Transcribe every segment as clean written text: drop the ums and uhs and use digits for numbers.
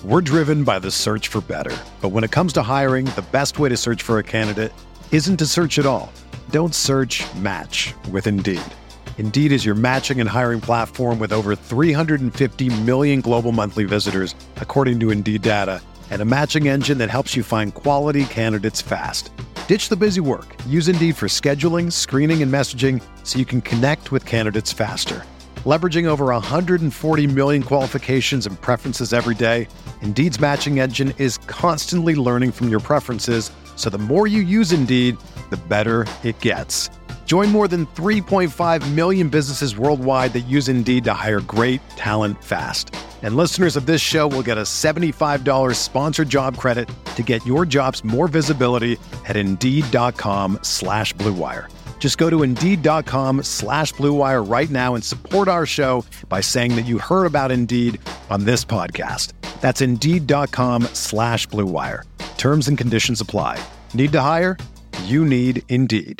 We're driven by the search for better. But when it comes to hiring, the best way to search for a candidate isn't to search at all. Don't search, match with Indeed. Indeed is your matching and hiring platform with over 350 million global monthly visitors, according to Indeed data, and a matching engine that helps you find quality candidates fast. Ditch the busy work. Use Indeed for scheduling, screening, and messaging so you can connect with candidates faster. Leveraging over 140 million qualifications and preferences every day, Indeed's matching engine is constantly learning from your preferences, so the more you use Indeed, the better it gets. Join more than 3.5 million businesses worldwide that use Indeed to hire great talent fast. And listeners of this show will get a $75 sponsored job credit to get your jobs more visibility at Indeed.com/Blue Wire. Just go to Indeed.com/Blue Wire right now and support our show by saying that you heard about Indeed on this podcast. That's Indeed.com/Blue Wire. Terms and conditions apply. Need to hire? You need Indeed.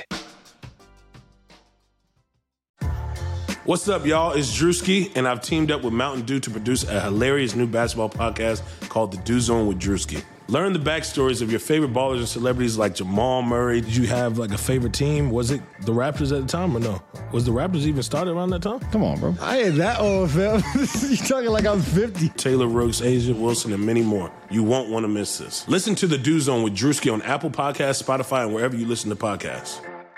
What's up, y'all? It's Drewski, and I've teamed up with Mountain Dew to produce a hilarious new basketball podcast called The Dew Zone with Drewski. Learn the backstories of your favorite ballers and celebrities like Jamal Murray. Did you have like a favorite team? Was it the Raptors at the time or no? Was the Raptors even started around that time? Come on, bro. I ain't that old, fam. You talking like I'm 50. Taylor Rooks, Asia Wilson, and many more. You won't want to miss this. Listen to The Dew Zone with Drewski on Apple Podcasts, Spotify, and wherever you listen to podcasts.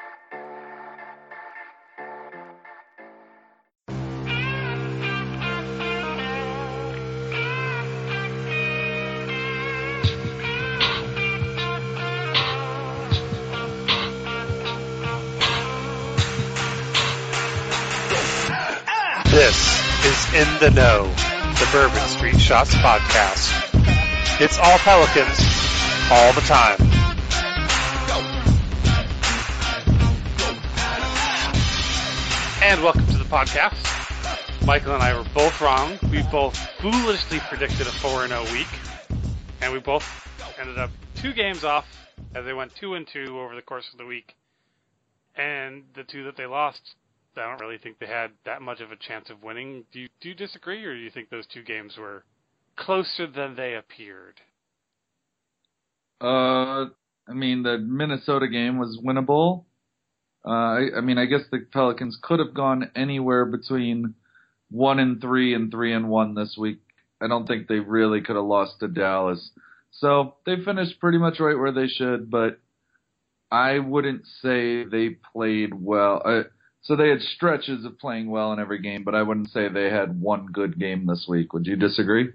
This is In the Know, the Bourbon Street Shots podcast. It's all Pelicans, all the time. And welcome to the podcast. Michael and I were both wrong. We both foolishly predicted a 4-0 week. And we both ended up 2 games off as they went 2-2 over the course of the week. And the 2 that they lost, I don't really think they had that much of a chance of winning. Do you disagree, or do you think those 2 games were closer than they appeared? I mean, the Minnesota game was winnable. I guess the Pelicans could have gone anywhere between 1-3 and 3-1 this week. I don't think they really could have lost to Dallas. So they finished pretty much right where they should, but I wouldn't say they played well. So they had stretches of playing well in every game, but I wouldn't say they had one good game this week. Would you disagree?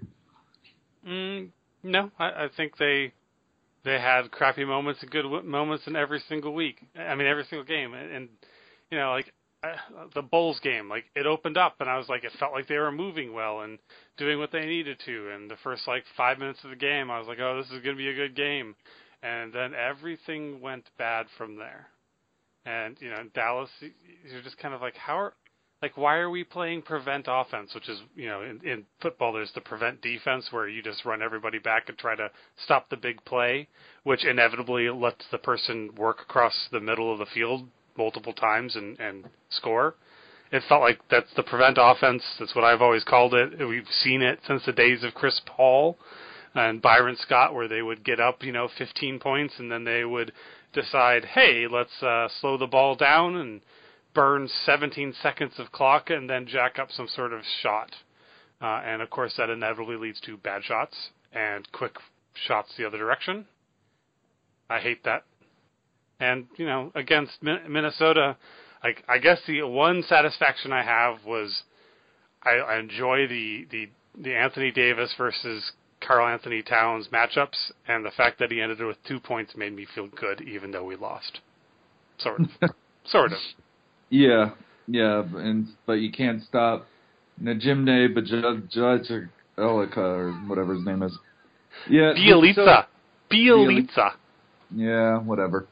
No, I think they had crappy moments and good moments in every single week. I mean, every single game. And you know, like the Bulls game, like it opened up and I was like, it felt like they were moving well and doing what they needed to. And the first 5 minutes of the game, I was like, oh, this is going to be a good game. And then everything went bad from there. And, you know, in Dallas, you're just kind of like, why are we playing prevent offense, which is, you know, in football, there's the prevent defense where you just run everybody back and try to stop the big play, which inevitably lets the person work across the middle of the field multiple times and score. It felt like that's the prevent offense. That's what I've always called it. We've seen it since the days of Chris Paul and Byron Scott, where they would get up, 15 points, and then they would decide, hey, let's slow the ball down and burn 17 seconds of clock and then jack up some sort of shot. And, of course, that inevitably leads to bad shots and quick shots the other direction. I hate that. And, against Minnesota, I guess the one satisfaction I have was I enjoy the Anthony Davis versus Karl Anthony Towns matchups, and the fact that he ended it with 2 points made me feel good, even though we lost. Sort of. Yeah, but you can't stop Najimne Bjelica or whatever his name is. Yeah, Bjelica. Yeah, whatever.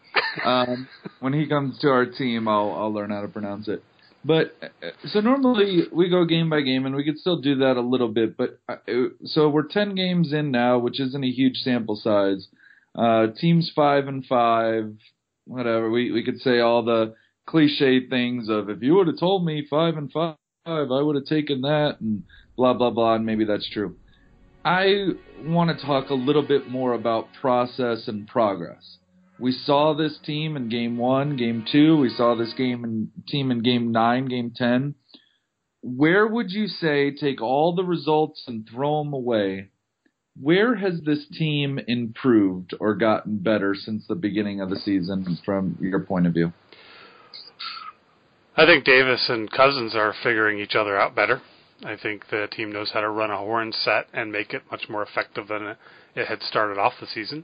When he comes to our team, I'll learn how to pronounce it. But so normally we go game by game, and we could still do that a little bit. But so we're 10 games in now, which isn't a huge sample size. Teams 5-5, whatever. We could say all the cliche things of, if you would have told me 5-5, I would have taken that, and blah blah blah. And maybe that's true. I want to talk a little bit more about process and progress. We saw this team in Game 1, Game 2. We saw this team in Game 9, Game 10. Where would you say, take all the results and throw them away, where has this team improved or gotten better since the beginning of the season from your point of view? I think Davis and Cousins are figuring each other out better. I think the team knows how to run a horn set and make it much more effective than it had started off the season.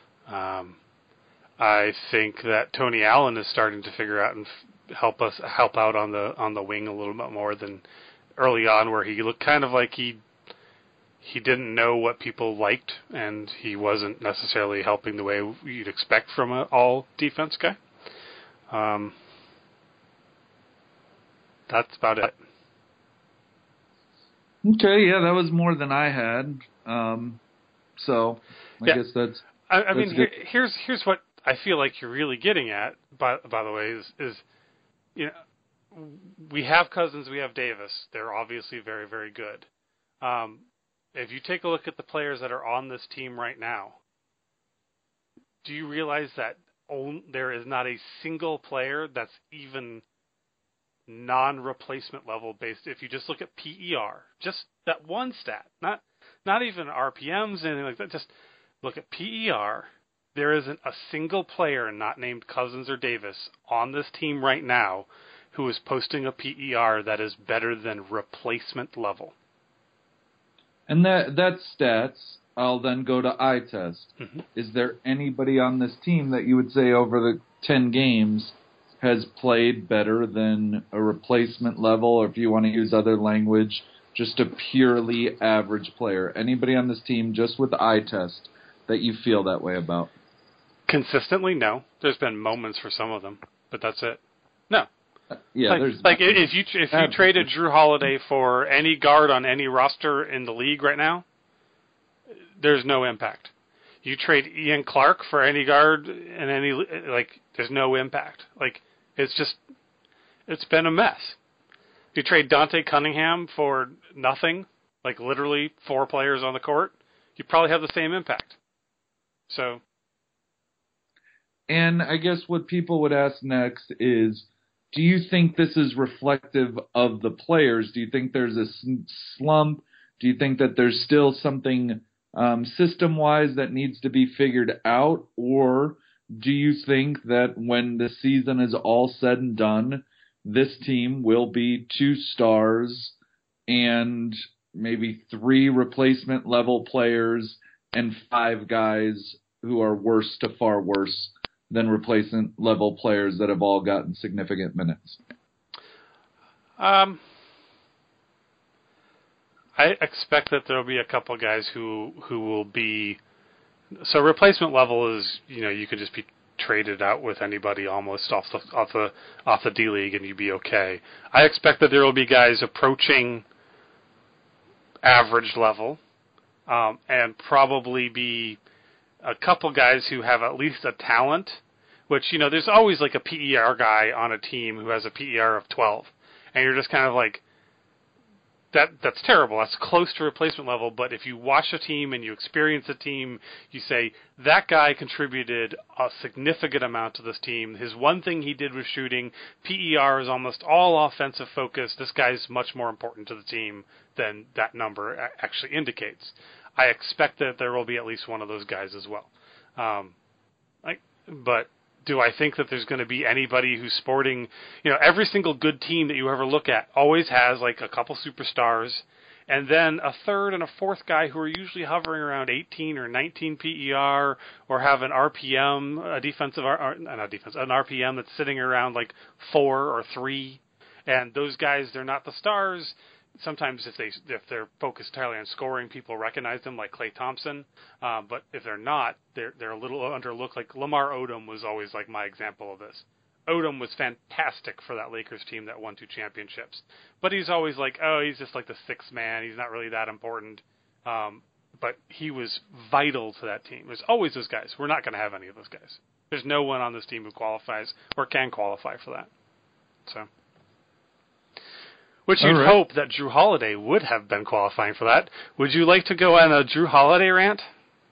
I think that Tony Allen is starting to figure out and help out on the wing a little bit more than early on, where he looked kind of like he didn't know what people liked, and he wasn't necessarily helping the way you'd expect from an all defense guy. That's about it. Okay, yeah, that was more than I had. So I guess that's. I mean, here's what I feel like you're really getting at. By the way, is you know, we have Cousins, we have Davis. They're obviously very, very good. If you take a look at the players that are on this team right now, do you realize that there is not a single player that's even non-replacement level based? If you just look at PER, just that one stat, not even RPMs, anything like that, just look at PER. There isn't a single player not named Cousins or Davis on this team right now who is posting a PER that is better than replacement level. And that's stats. I'll then go to eye test. Mm-hmm. Is there anybody on this team that you would say over the 10 games has played better than a replacement level, or if you want to use other language, just a purely average player? Anybody on this team, just with the eye test, that you feel that way about? Consistently, no. There's been moments for some of them, but that's it. No. Yeah, if you traded Drew Holiday for any guard on any roster in the league right now, there's no impact. You trade Ian Clark for any guard in any, there's no impact. It's been a mess. You trade Dante Cunningham for nothing, literally 4 players on the court, you probably have the same impact. So. And I guess what people would ask next is, do you think this is reflective of the players? Do you think there's a slump? Do you think that there's still something system-wise that needs to be figured out? Or do you think that when the season is all said and done, this team will be 2 stars and maybe 3 replacement level players and 5 guys who are worse to far worse than replacement level players that have all gotten significant minutes? I expect that there'll be a couple guys who will be. So replacement level is, you could just be traded out with anybody almost off the D League and you'd be okay. I expect that there will be guys approaching average level, and probably be a couple guys who have at least a talent, which, there's always a PER guy on a team who has a PER of 12. And you're just kind of that's terrible. That's close to replacement level. But if you watch a team and you experience a team, you say, that guy contributed a significant amount to this team. His one thing he did was shooting. PER is almost all offensive focus. This guy's much more important to the team than that number actually indicates. I expect that there will be at least one of those guys as well. But do I think that there's going to be anybody who's sporting, every single good team that you ever look at always has a couple superstars and then a third and a fourth guy who are usually hovering around 18 or 19 PER or have an RPM, an RPM that's sitting around 4 or 3. And those guys, they're not the stars. Sometimes if they're focused entirely on scoring, people recognize them like Klay Thompson. But if they're not, they're a little underlooked. Lamar Odom was always my example of this. Odom was fantastic for that Lakers team that won 2 championships. But he's always he's just the 6th man. He's not really that important. But he was vital to that team. There's always those guys. We're not going to have any of those guys. There's no one on this team who qualifies or can qualify for that. So. which you'd hope that Drew Holiday would have been qualifying for that. Would you like to go on a Drew Holiday rant?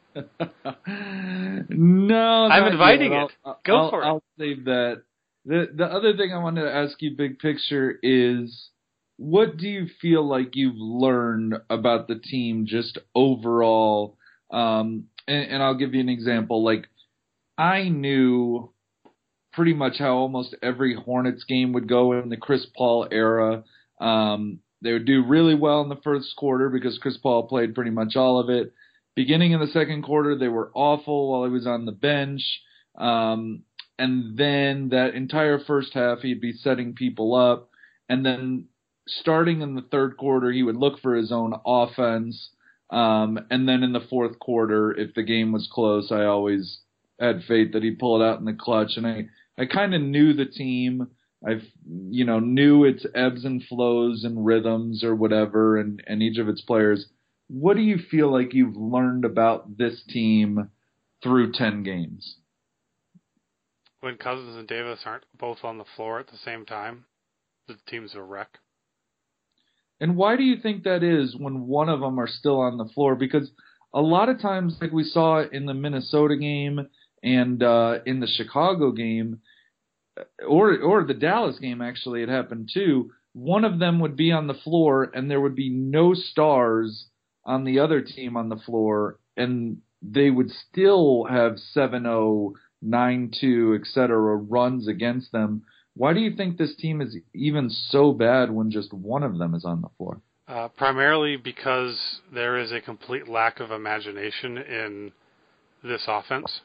No, I'm inviting it. Go for it. I'll save that. The other thing I wanted to ask you, big picture, is what do you feel like you've learned about the team just overall? And I'll give you an example. Like, I knew pretty much how almost every Hornets game would go in the Chris Paul era. They would do really well in the first quarter because Chris Paul played pretty much all of it. Beginning in the second quarter, they were awful while he was on the bench. And then that entire first half, he'd be setting people up. And then starting in the third quarter, he would look for his own offense. And then in the fourth quarter, if the game was close, I always had faith that he'd pull it out in the clutch. And I kind of knew the team. Knew its ebbs and flows and rhythms or whatever, and each of its players. What do you feel like you've learned about this team through 10 games? When Cousins and Davis aren't both on the floor at the same time, the team's a wreck. And why do you think that is when one of them are still on the floor? Because a lot of times, like we saw in the Minnesota game and in the Chicago game, or the Dallas game, actually, it happened too, one of them would be on the floor and there would be no stars on the other team on the floor, and they would still have 7-0, 9-2, etc. runs against them. Why do you think this team is even so bad when just one of them is on the floor? Primarily because there is a complete lack of imagination in this offense.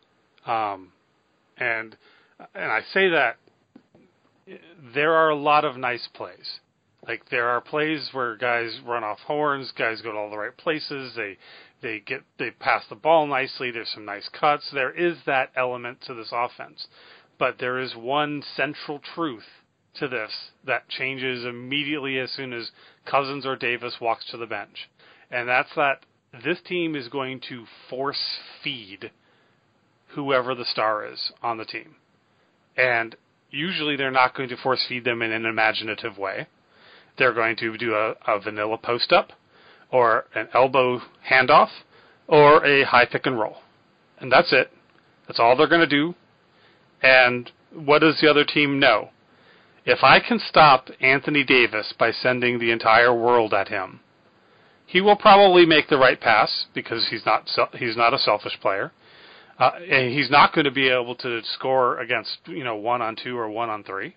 And I say that there are a lot of nice plays. Like, there are plays where guys run off horns, guys go to all the right places, they pass the ball nicely, there's some nice cuts. There is that element to this offense. But there is one central truth to this that changes immediately as soon as Cousins or Davis walks to the bench. And that's that this team is going to force feed whoever the star is on the team. And usually they're not going to force feed them in an imaginative way. They're going to do a vanilla post-up or an elbow handoff or a high pick and roll. And that's it. That's all they're going to do. And what does the other team know? If I can stop Anthony Davis by sending the entire world at him, he will probably make the right pass because he's not a selfish player. And he's not going to be able to score against 1-on-2 or 1-on-3.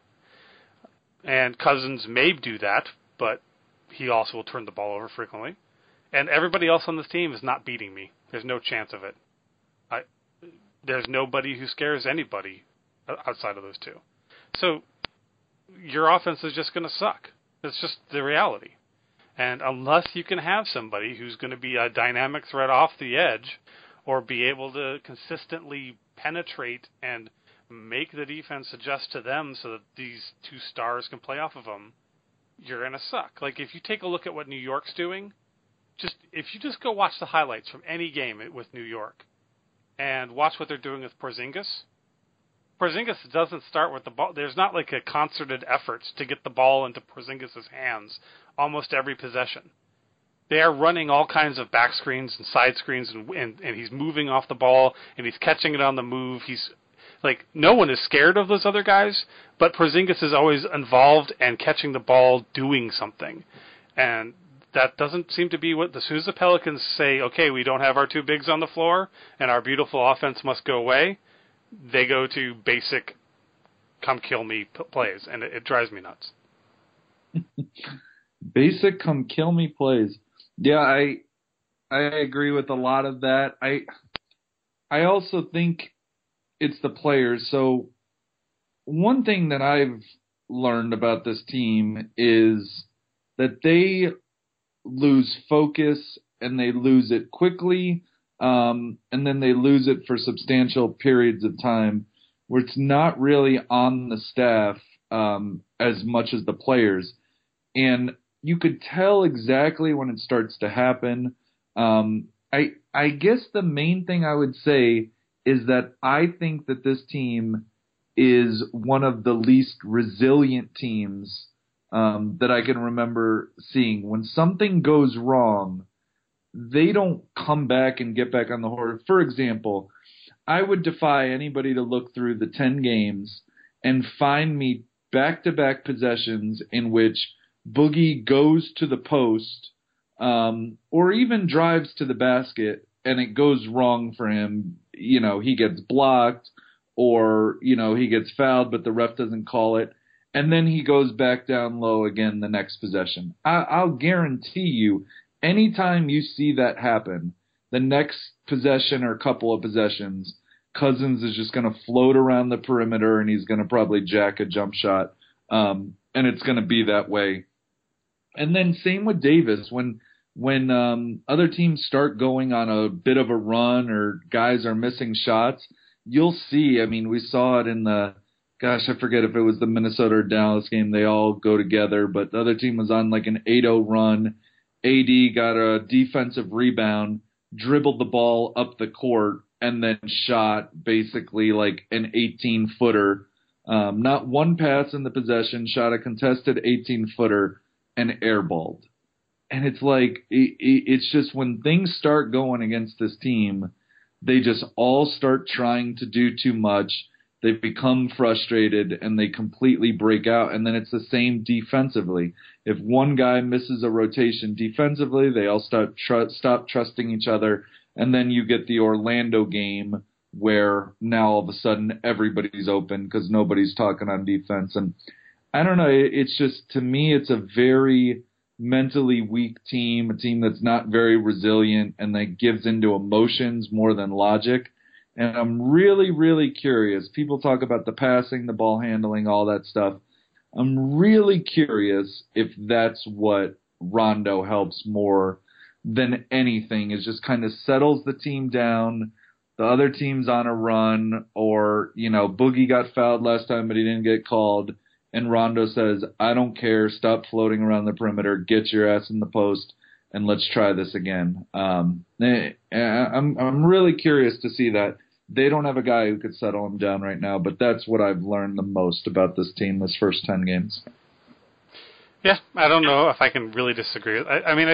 And Cousins may do that, but he also will turn the ball over frequently. And everybody else on this team is not beating me. There's no chance of it. There's nobody who scares anybody outside of those two. So your offense is just going to suck. It's just the reality. And unless you can have somebody who's going to be a dynamic threat off the edge or be able to consistently penetrate and make the defense adjust to them so that these two stars can play off of them, you're going to suck. Like, if you take a look at what New York's doing, if you just go watch the highlights from any game with New York and watch what they're doing with Porzingis. Porzingis doesn't start with the ball. There's not like a concerted effort to get the ball into Porzingis' hands almost every possession. They are running all kinds of back screens and side screens, and he's moving off the ball, and he's catching it on the move. He's like, no one is scared of those other guys, but Porzingis is always involved and catching the ball, doing something. And that doesn't seem to be what, as soon as the Pelicans say, okay, we don't have our two bigs on the floor, and our beautiful offense must go away, they go to basic come-kill-me plays, and it drives me nuts. Basic come-kill-me plays. Yeah, I agree with a lot of that. I also think it's the players. So one thing that I've learned about this team is that they lose focus and they lose it quickly, and then they lose it for substantial periods of time where it's not really on the staff as much as the players. And you could tell exactly when it starts to happen. I guess the main thing I would say is that I think that this team is one of the least resilient teams that I can remember seeing. When something goes wrong, they don't come back and get back on the horse. For example, I would defy anybody to look through the 10 games and find me back-to-back possessions in which Boogie goes to the post or even drives to the basket and it goes wrong for him. He gets blocked or, he gets fouled, but the ref doesn't call it. And then he goes back down low again the next possession. I'll guarantee you, anytime you see that happen, the next possession or couple of possessions, Cousins is just going to float around the perimeter and he's going to probably jack a jump shot. And it's going to be that way. And then same with Davis. When other teams start going on a bit of a run or guys are missing shots, you'll see. I mean, we saw it in I forget if it was the Minnesota or Dallas game. They all go together, but the other team was on like an 8-0 run. AD got a defensive rebound, dribbled the ball up the court, and then shot basically like an 18-footer. Not one pass in the possession, shot a contested 18-footer and airballed. And it's like, it's just when things start going against this team, they just all start trying to do too much. They become frustrated and they completely break out. And then it's the same defensively. If one guy misses a rotation defensively, they all stop trusting each other. And then you get the Orlando game where now all of a sudden everybody's open because nobody's talking on defense. And I don't know. It's just, to me, it's a very mentally weak team, a team that's not very resilient and that gives into emotions more than logic. And I'm really, really curious. People talk about the passing, the ball handling, all that stuff. I'm really curious if that's what Rondo helps more than anything, is just kind of settles the team down. The other team's on a run, or, Boogie got fouled last time, but he didn't get called. And Rondo says, I don't care. Stop floating around the perimeter. Get your ass in the post, and let's try this again. I'm really curious to see that. They don't have a guy who could settle him down right now, but that's what I've learned the most about this team this first 10 games. Yeah, I don't know if I can really disagree. I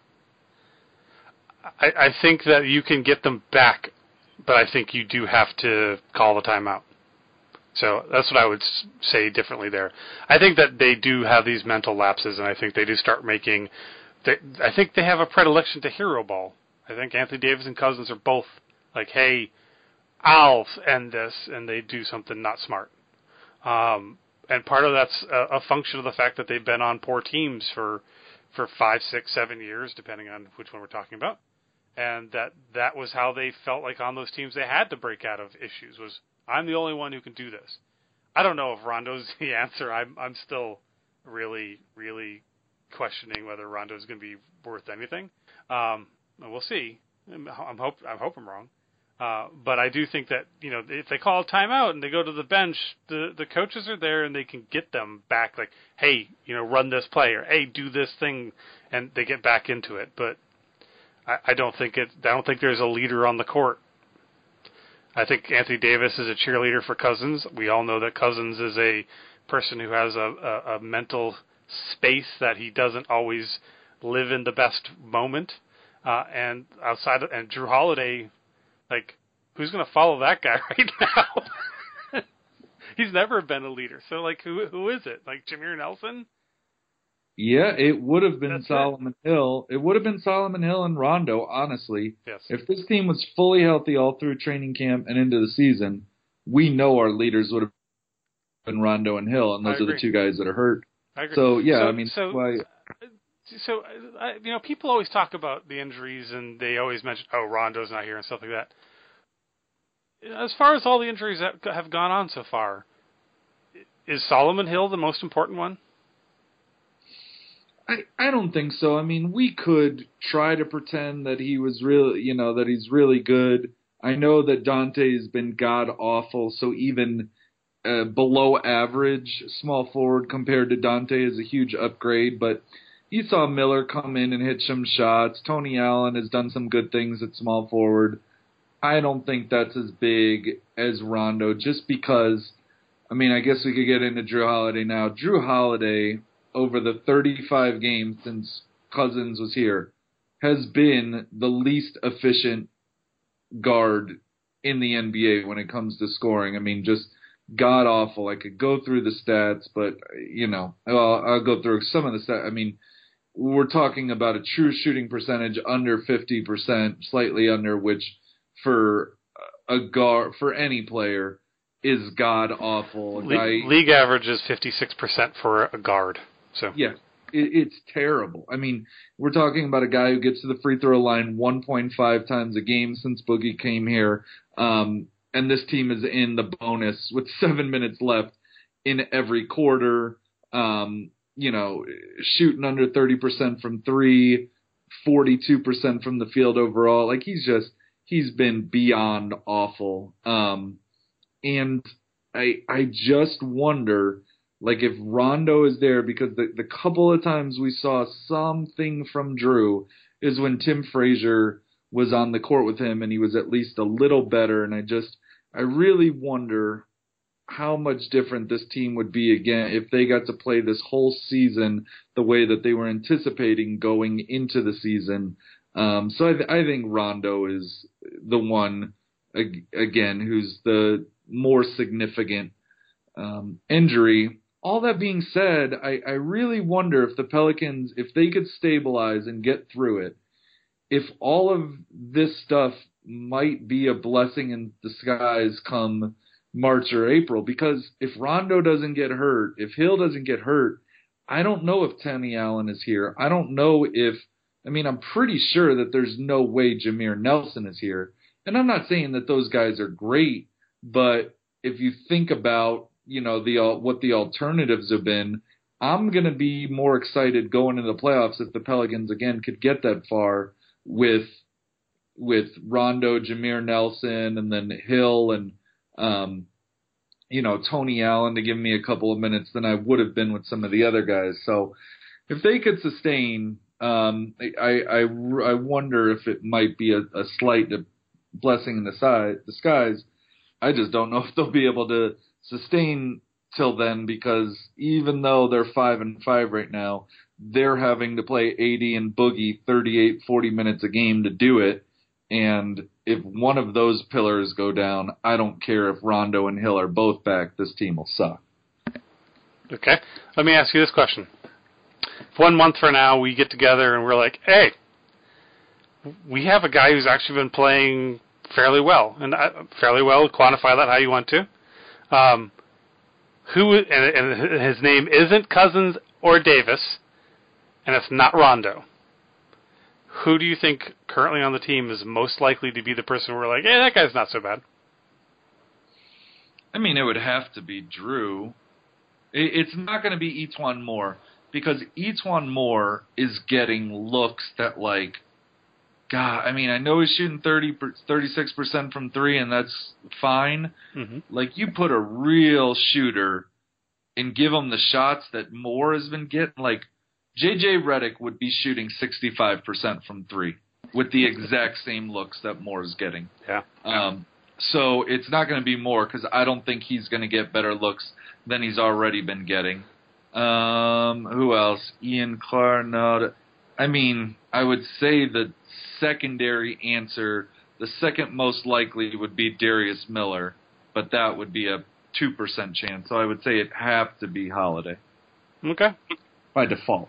think that you can get them back, but I think you do have to call the timeout. So that's what I would say differently there. I think that they do have these mental lapses, and I think they do start making I think they have a predilection to hero ball. I think Anthony Davis and Cousins are both like, hey, I'll end this, and they do something not smart. And part of that's a function of the fact that they've been on poor teams for 5, 6, 7 years, depending on which one we're talking about. And that was how they felt like on those teams they had to break out of issues, was I'm the only one who can do this. I don't know if Rondo's the answer. I'm still really, really questioning whether Rondo's going to be worth anything. We'll see. I hope I'm wrong. But I do think that, if they call a timeout and they go to the bench, the coaches are there and they can get them back, like, hey, run this play, or hey, do this thing, and they get back into it. But I don't think there's a leader on the court. I think Anthony Davis is a cheerleader for Cousins. We all know that Cousins is a person who has a mental space that he doesn't always live in the best moment. And Drew Holiday, like, who's going to follow that guy right now? He's never been a leader. So, like, who is it? Like, Jameer Nelson? Yeah, it would have been Solomon Hill. It would have been Solomon Hill and Rondo, honestly. Yes. If this team was fully healthy all through training camp and into the season, we know our leaders would have been Rondo and Hill, and those are the two guys that are hurt. I agree. So, yeah, people always talk about the injuries, and they always mention, Rondo's not here and stuff like that. As far as all the injuries that have gone on so far, is Solomon Hill the most important one? I don't think so. I mean, we could try to pretend that he was really, that he's really good. I know that Dante's been god-awful, so even below average small forward compared to Dante is a huge upgrade, but you saw Miller come in and hit some shots. Tony Allen has done some good things at small forward. I don't think that's as big as Rondo, just because, I guess we could get into Drew Holiday now. Drew Holiday, over the 35 games since Cousins was here has been the least efficient guard in the NBA when it comes to scoring. I mean, just god awful. I could go through the stats, but I'll go through some of the stats. I mean, we're talking about a true shooting percentage under 50%, slightly under, which for a guard, for any player, is god awful. League average is 56% for a guard. So yeah, it's terrible. I mean, we're talking about a guy who gets to the free throw line 1.5 times a game since Boogie came here. And this team is in the bonus with 7 minutes left in every quarter. Shooting under 30% from three, 42% from the field overall. Like, he's been beyond awful. And I just wonder, like, if Rondo is there, because the couple of times we saw something from Drew is when Tim Frazier was on the court with him and he was at least a little better. And I really wonder how much different this team would be again if they got to play this whole season the way that they were anticipating going into the season. So I think Rondo is the one, again, who's the more significant injury. All that being said, I really wonder if the Pelicans, if they could stabilize and get through it, if all of this stuff might be a blessing in disguise come March or April, because if Rondo doesn't get hurt, if Hill doesn't get hurt, I don't know if Tony Allen is here. I don't know I'm pretty sure that there's no way Jameer Nelson is here. And I'm not saying that those guys are great, but if you think about, what the alternatives have been, I'm going to be more excited going into the playoffs if the Pelicans again could get that far with Rondo, Jameer Nelson, and then Hill and Tony Allen to give me a couple of minutes than I would have been with some of the other guys. So if they could sustain, I wonder if it might be a slight blessing in disguise. I just don't know if they'll be able to sustain till then, because even though they're 5-5 right now, they're having to play AD and Boogie 38, 40 minutes a game to do it. And if one of those pillars go down, I don't care if Rondo and Hill are both back, this team will suck. Okay. Let me ask you this question. If 1 month from now we get together and we're like, hey, we have a guy who's actually been playing fairly well, and quantify that how you want to. And his name isn't Cousins or Davis, and it's not Rondo. Who do you think currently on the team is most likely to be the person where we're like, hey, that guy's not so bad? I mean, it would have to be Drew. It's not going to be Etuan Moore, because Etuan Moore is getting looks that, like, God, I mean, I know he's shooting 36% from three, and that's fine. Mm-hmm. Like, you put a real shooter and give him the shots that Moore has been getting, like, J.J. Redick would be shooting 65% from three with the exact same looks that Moore is getting. Yeah. So it's not going to be Moore, because I don't think he's going to get better looks than he's already been getting. Who else? Ian Clark. No, I mean, I would say the secondary answer, the second most likely would be Darius Miller, but that would be a 2% chance. So I would say it'd have to be Holiday. Okay. By default.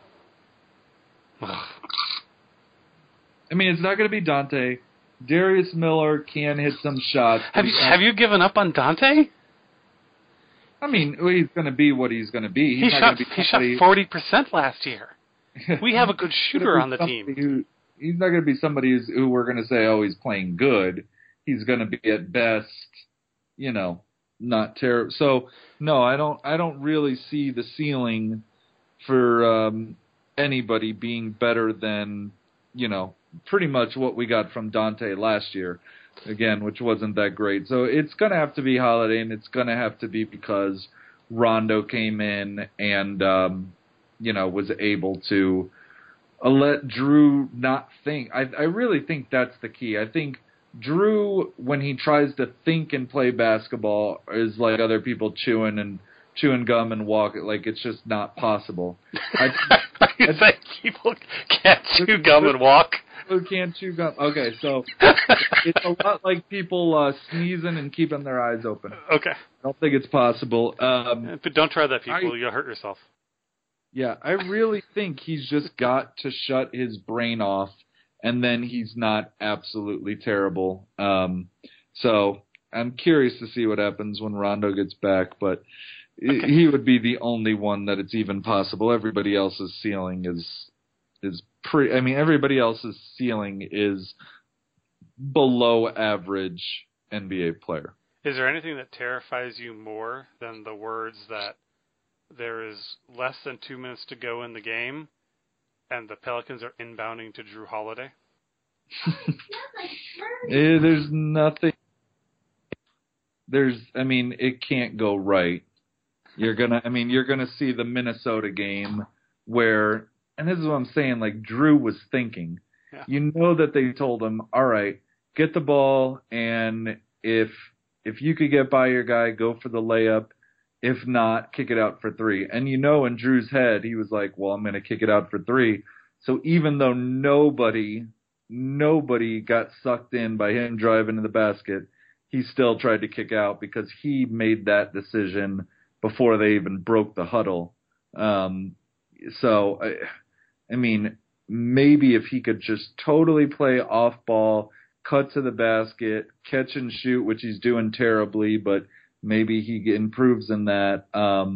I mean, it's not going to be Dante. Darius Miller can hit some shots. Have you given up on Dante? I mean, he's going to be what he's going to be. He shot 40% last year. We have a good shooter on the team. He's not going to be somebody who we're going to say, oh, he's playing good. He's going to be at best, not terrible. So no, I don't really see the ceiling for anybody being better than, pretty much what we got from Dante last year, again, which wasn't that great. So it's going to have to be Holiday, and it's going to have to be because Rondo came in and, was able to let Drew not think. I really think that's the key. I think Drew, when he tries to think and play basketball, is like other people chewing and chewing gum and walk. Like, it's just not possible. You say people can't chew gum and walk? Who can't chew gum? Okay, so it's a lot like people sneezing and keeping their eyes open. Okay. I don't think it's possible. But don't try that, people. You'll hurt yourself. Yeah, I really think he's just got to shut his brain off, and then he's not absolutely terrible. So I'm curious to see what happens when Rondo gets back, but he would be the only one that it's even possible. Everybody else's ceiling is pretty. I mean, everybody else's ceiling is below average NBA player. Is there anything that terrifies you more than the words that there is less than 2 minutes to go in the game and the Pelicans are inbounding to Drew Holiday? There's nothing. It can't go right. You're gonna see the Minnesota game where, and this is what I'm saying, like Drew was thinking. Yeah. You know that they told him, all right, get the ball, and if you could get by your guy, go for the layup. If not, kick it out for three. And you know, in Drew's head, he was like, well, I'm going to kick it out for three. So even though nobody got sucked in by him driving to the basket, he still tried to kick out because he made that decision before they even broke the huddle. So, I mean, maybe if he could just totally play off ball, cut to the basket, catch and shoot, which he's doing terribly, but maybe he improves in that.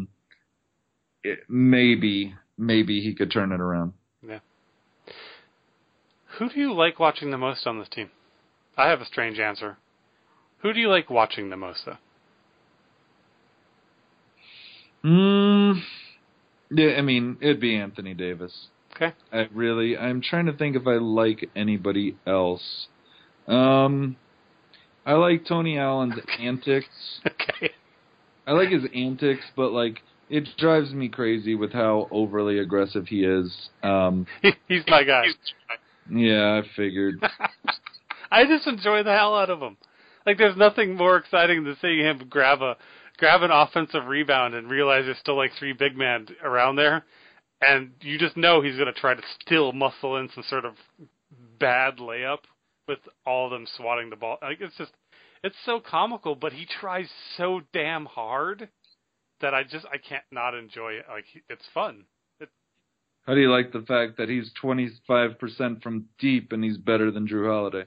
Maybe he could turn it around. Yeah. Who do you like watching the most on this team? I have a strange answer. Who do you like watching the most, though? Yeah, I mean, it'd be Anthony Davis. Okay. I'm trying to think if I like anybody else. I like Tony Allen's antics. Okay. I like his antics, but like it drives me crazy with how overly aggressive he is. He's my guy. Yeah, I figured. I just enjoy the hell out of him. Like, there's nothing more exciting than seeing him grab an offensive rebound and realize there's still like three big men around there, and you just know he's going to try to still muscle in some sort of bad layup with all of them swatting the ball. Like, it's so comical, but he tries so damn hard that I can't not enjoy it. Like, it's fun. How do you like the fact that he's 25% from deep and he's better than Drew Holiday?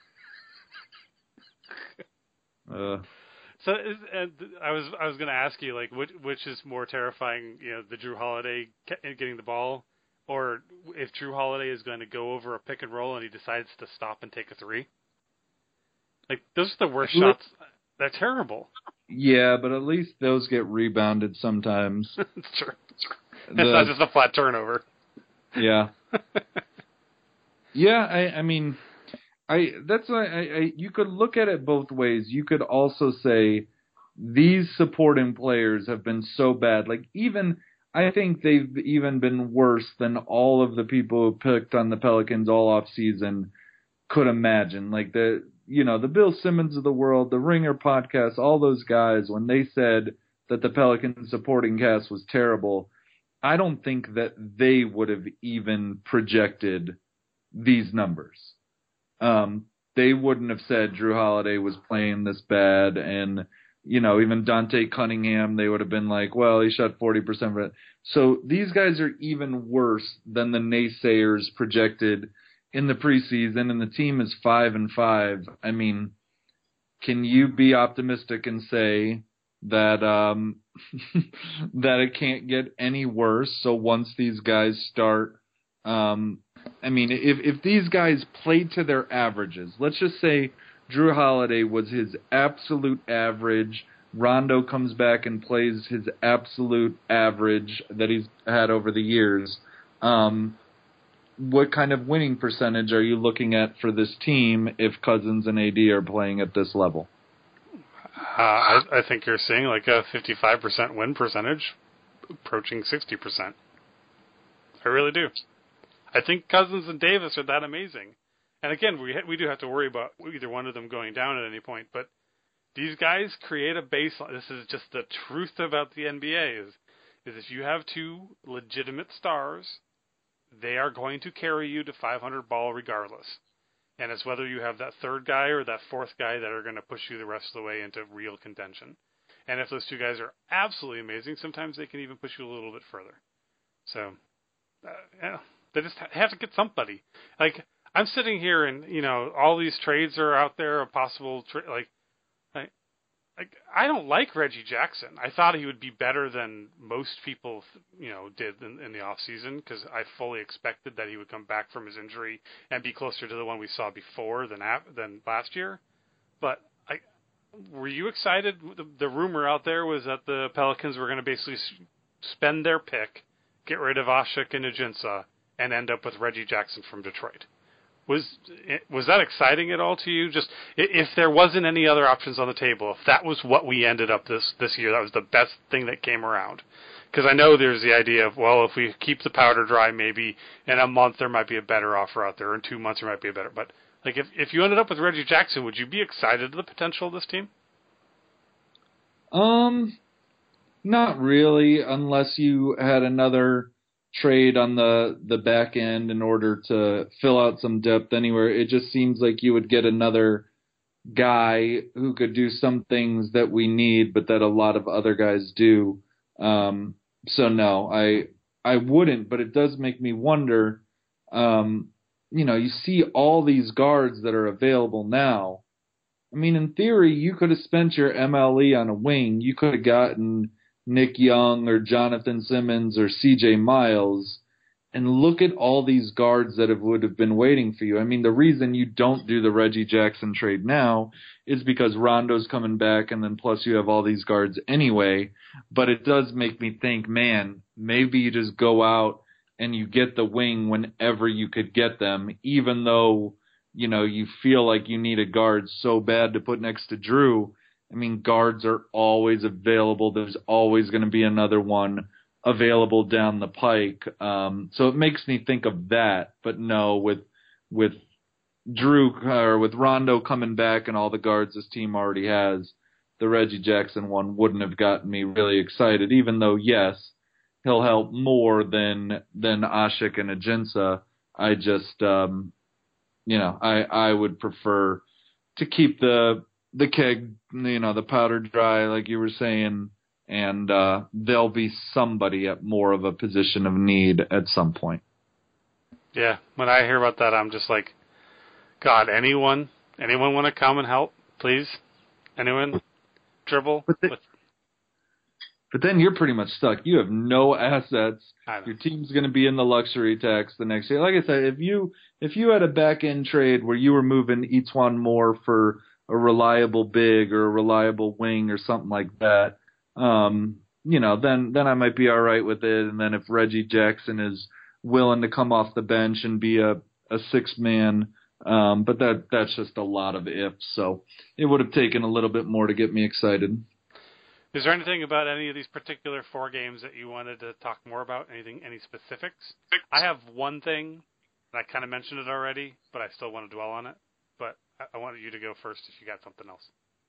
So I was going to ask you, like, which is more terrifying, you know, the Drew Holiday getting the ball, or if Drew Holiday is going to go over a pick and roll and he decides to stop and take a three? Like, those are the worst shots. They're terrible. Yeah, but at least those get rebounded sometimes. It's true. It's not just a flat turnover. Yeah. Yeah, I mean, that's why you could look at it both ways. You could also say these supporting players have been so bad. Like, I think they've even been worse than all of the people who picked on the Pelicans all off season could imagine. Like the Bill Simmons of the world, the Ringer podcast, all those guys, when they said that the Pelicans supporting cast was terrible, I don't think that they would have even projected these numbers. They wouldn't have said Drew Holiday was playing this bad, and even Dante Cunningham, they would have been like, well, he shot 40% of it. So these guys are even worse than the naysayers projected in the preseason, and the team is 5-5. I mean, can you be optimistic and say that that it can't get any worse? So once these guys start, I mean, if these guys played to their averages, let's just say Drew Holiday was his absolute average, Rondo comes back and plays his absolute average that he's had over the years, what kind of winning percentage are you looking at for this team if Cousins and AD are playing at this level? I think you're seeing like a 55% win percentage, approaching 60%. I really do. I think Cousins and Davis are that amazing. And again, we do have to worry about either one of them going down at any point. But these guys create a baseline. This is just the truth about the NBA is if you have two legitimate stars, they are going to carry you to 500 ball regardless. And it's whether you have that third guy or that fourth guy that are going to push you the rest of the way into real contention. And if those two guys are absolutely amazing, sometimes they can even push you a little bit further. So, they just have to get somebody. Like, I'm sitting here and, all these trades are out there, a possible trade. I don't like Reggie Jackson. I thought he would be better than most people, did in the offseason because I fully expected that he would come back from his injury and be closer to the one we saw before than last year. But were you excited? The rumor out there was that the Pelicans were going to basically spend their pick, get rid of Ashik and Ajinça, and end up with Reggie Jackson from Detroit. Was that exciting at all to you? Just if there wasn't any other options on the table, if that was what we ended up this year, that was the best thing that came around. Because I know there's the idea of, well, if we keep the powder dry, maybe in a month there might be a better offer out there. In 2 months there might be a better. But like if you ended up with Reggie Jackson, would you be excited to the potential of this team? Not really, unless you had another trade on the back end in order to fill out some depth anywhere. It just seems like you would get another guy who could do some things that we need, but that a lot of other guys do. So no, I wouldn't, but it does make me wonder, you see all these guards that are available now. I mean, in theory, you could have spent your MLE on a wing. You could have gotten Nick Young or Jonathan Simmons or CJ Miles, and look at all these guards that would have been waiting for you. I mean, the reason you don't do the Reggie Jackson trade now is because Rondo's coming back, and then plus you have all these guards anyway. But it does make me think, man, maybe you just go out and you get the wing whenever you could get them, even though, you feel like you need a guard so bad to put next to Drew. I mean, guards are always available. There's always going to be another one available down the pike. So it makes me think of that. But no, with Drew or with Rondo coming back and all the guards this team already has, the Reggie Jackson one wouldn't have gotten me really excited, even though, yes, he'll help more than Ashik and Ajinça. I just, I would prefer to keep the keg, the powder dry, like you were saying, and there'll be somebody at more of a position of need at some point. Yeah, when I hear about that, I'm just like, God, anyone want to come and help, please? Anyone? Dribble? But then you're pretty much stuck. You have no assets. Your team's going to be in the luxury tax the next year. Like I said, if you had a back-end trade where you were moving Etuan Moore for a reliable big or a reliable wing or something like that, then I might be all right with it. And then if Reggie Jackson is willing to come off the bench and be a sixth man, but that's just a lot of ifs. So it would have taken a little bit more to get me excited. Is there anything about any of these particular 4 games that you wanted to talk more about? Any specifics? I have one thing, and I kind of mentioned it already, but I still want to dwell on it. But I wanted you to go first if you got something else.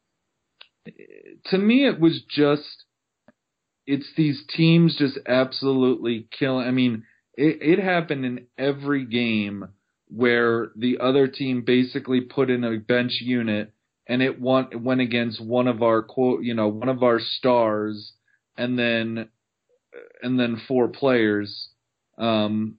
To me, it was just, it's these teams just absolutely killing. I mean, it happened in every game where the other team basically put in a bench unit and it went against one of our one of our stars, and then 4 players, and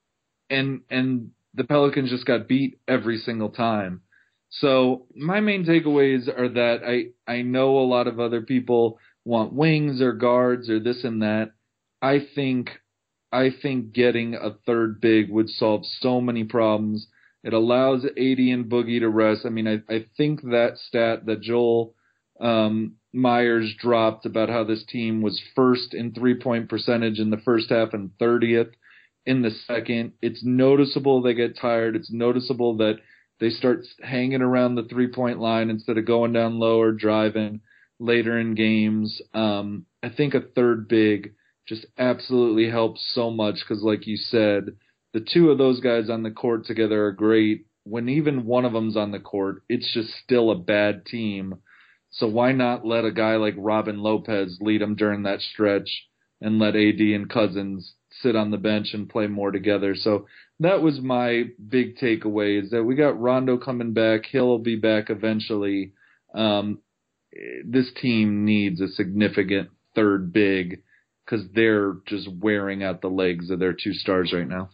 the Pelicans just got beat every single time. So my main takeaways are that I know a lot of other people want wings or guards or this and that. I think getting a third big would solve so many problems. It allows AD and Boogie to rest. I mean, I think that stat that Joel Myers dropped about how this team was first in 3-point percentage in the first half and 30th in the second. It's noticeable they get tired. It's noticeable that they start hanging around the 3-point line instead of going down low or driving later in games. I think a third big just absolutely helps so much because, like you said, the 2 of those guys on the court together are great. When even one of them's on the court, it's just still a bad team. So why not let a guy like Robin Lopez lead them during that stretch and let AD and Cousins sit on the bench and play more together? So that was my big takeaway, is that we got Rondo coming back. Hill will be back eventually. This team needs a significant third big because they're just wearing out the legs of their two stars right now.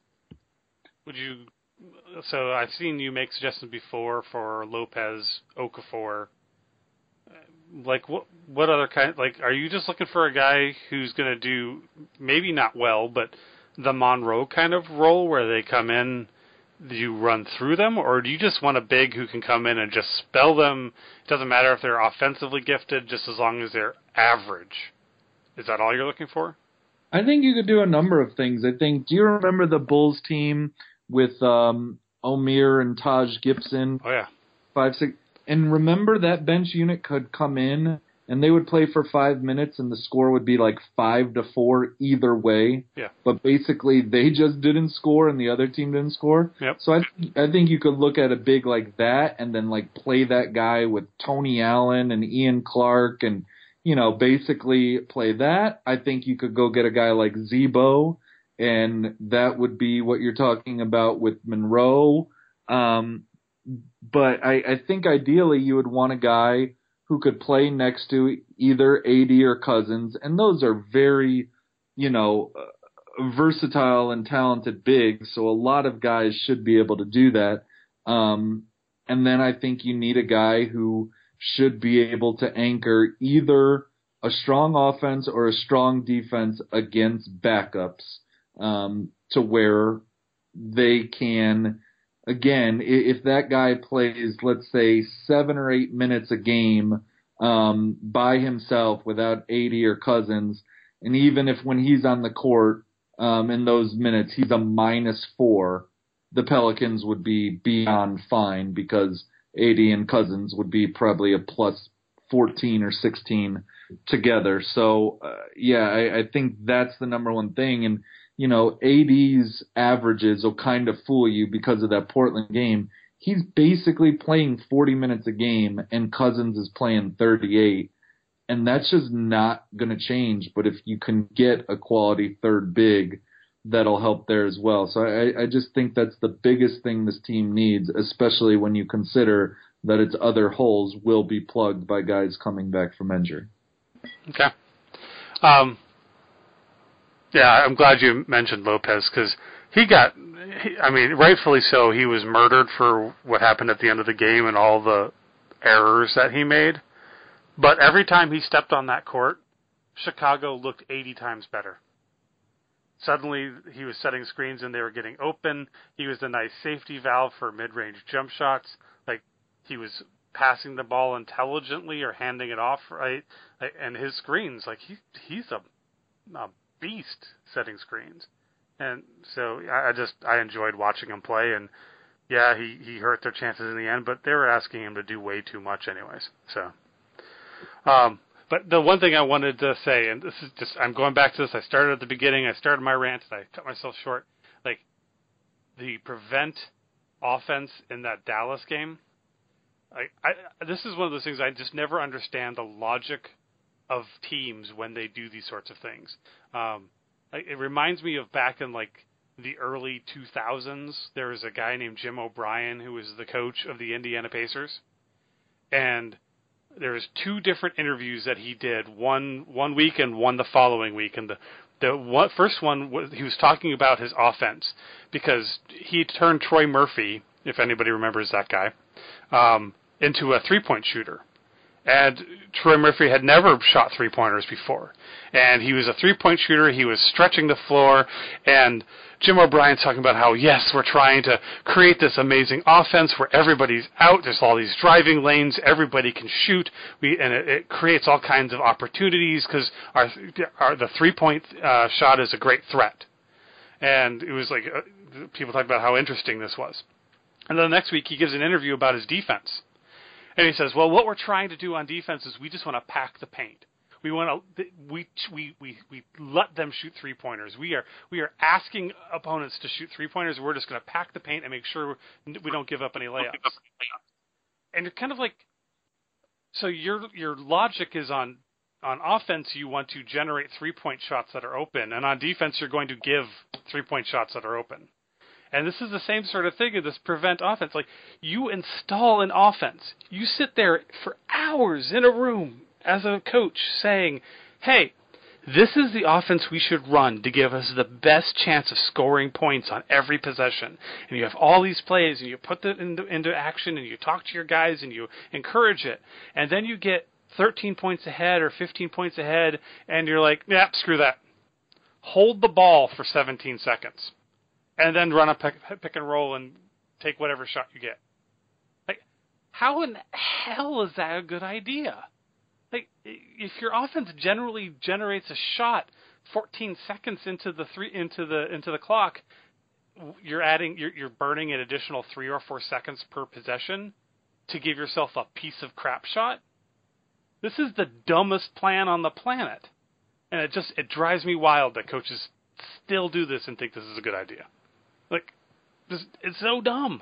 So I've seen you make suggestions before for Lopez, Okafor. Like what other kind? Like, are you just looking for a guy who's going to do maybe not well, but the Monroe kind of role where they come in, you run through them, or do you just want a big who can come in and just spell them? It doesn't matter if they're offensively gifted, just as long as they're average. Is that all you're looking for? I think you could do a number of things. I think, do you remember the Bulls team with Omer and Taj Gibson? Oh, yeah. 5, 6. And remember that bench unit could come in and they would play for 5 minutes and the score would be like 5-4 either way. Yeah. But basically they just didn't score and the other team didn't score. Yep. So I think you could look at a big like that and then like play that guy with Tony Allen and Ian Clark and, you know, basically play that. I think you could go get a guy like Zebo, and that would be what you're talking about with Monroe. But I think ideally you would want a guy who could play next to either AD or Cousins, and those are very, you know, versatile and talented bigs, so a lot of guys should be able to do that. And then I think you need a guy who should be able to anchor either a strong offense or a strong defense against backups, to where they can, again, if that guy plays, let's say, 7 or 8 minutes a game by himself without AD or Cousins, and even if when he's on the court in those minutes he's a -4, the Pelicans would be beyond fine because AD and Cousins would be probably a +14 or 16 together. So, I think that's the number one thing. And, you know, AD's averages will kind of fool you because of that Portland game. He's basically playing 40 minutes a game, and Cousins is playing 38. And that's just not going to change. But if you can get a quality third big, that'll help there as well. So I just think that's the biggest thing this team needs, especially when you consider that its other holes will be plugged by guys coming back from injury. Okay. I'm glad you mentioned Lopez because rightfully so, he was murdered for what happened at the end of the game and all the errors that he made. But every time he stepped on that court, Chicago looked 80 times better. Suddenly, he was setting screens and they were getting open. He was the nice safety valve for mid-range jump shots. Like, he was passing the ball intelligently or handing it off right. And his screens, like, he's a beast setting screens. And so I enjoyed watching him play. And, yeah, he hurt their chances in the end, but they were asking him to do way too much anyways. So, but the one thing I wanted to say, and this is just, I'm going back to this, I started at the beginning, I started my rant, and I cut myself short. Like, the prevent offense in that Dallas game, this is one of those things I just never understand the logic of teams when they do these sorts of things. It reminds me of back in, like, the early 2000s, there was a guy named Jim O'Brien who was the coach of the Indiana Pacers, and there was 2 different interviews that he did, one week and one the following week. And the first one was he was talking about his offense because he turned Troy Murphy, if anybody remembers that guy, into a 3-point shooter. And Troy Murphy had never shot 3-pointers before. And he was a 3-point shooter. He was stretching the floor. And Jim O'Brien's talking about how, yes, we're trying to create this amazing offense where everybody's out. There's all these driving lanes. Everybody can shoot. And it creates all kinds of opportunities because the 3-point shot is a great threat. And it was like people talking about how interesting this was. And then the next week he gives an interview about his defense. And he says, well, what we're trying to do on defense is we just want to pack the paint. We want to we let them shoot 3-pointers. We are asking opponents to shoot 3-pointers. We're just going to pack the paint and make sure we don't give up any layups. And you're kind of like, So your logic is on offense, you want to generate 3-point shots that are open, and on defense, you're going to give 3-point shots that are open. And this is the same sort of thing of this prevent offense. Like, you install an offense. You sit there for hours in a room as a coach saying, hey, this is the offense we should run to give us the best chance of scoring points on every possession. And you have all these plays, and you put that into action, and you talk to your guys, and you encourage it. And then you get 13 points ahead or 15 points ahead, and you're like, yeah, screw that. Hold the ball for 17 seconds, and then run a pick and roll and take whatever shot you get. Like, how in the hell is that a good idea? Like, if your offense generally generates a shot 14 seconds into the clock, you're burning an additional 3 or 4 seconds per possession to give yourself a piece of crap shot. This is the dumbest plan on the planet, and it drives me wild that coaches still do this and think this is a good idea. Like, it's so dumb.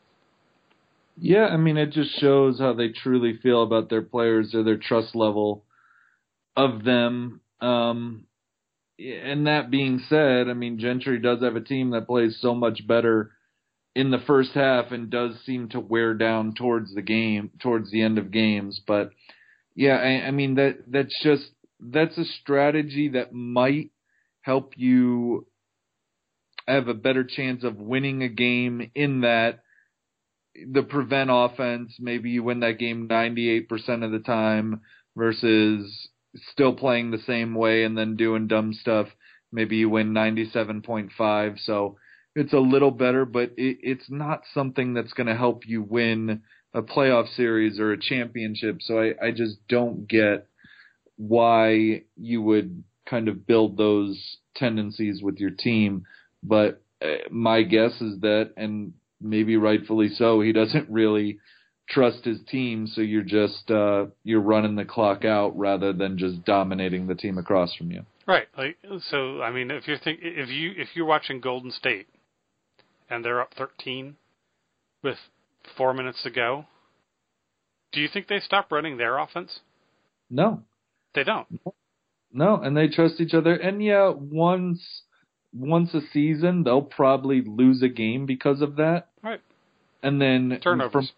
Yeah, I mean, it just shows how they truly feel about their players or their trust level of them. And that being said, I mean, Gentry does have a team that plays so much better in the first half and does seem to wear down towards the end of games. But yeah, I mean, that's a strategy that might help you have a better chance of winning a game, in that the prevent offense, maybe you win that game 98% of the time versus still playing the same way and then doing dumb stuff. Maybe you win 97.5. So it's a little better, but it's not something that's going to help you win a playoff series or a championship. So I just don't get why you would kind of build those tendencies with your team. But my guess is that, and maybe rightfully so, he doesn't really trust his team, so you're just you're running the clock out rather than just dominating the team across from you. Right. Like, so I mean, if you're watching Golden State and they're up 13 with 4 minutes to go, do you think they stop running their offense? No. They don't. No, and they trust each other. And yeah, once a season, they'll probably lose a game because of that. Right. And then turnovers.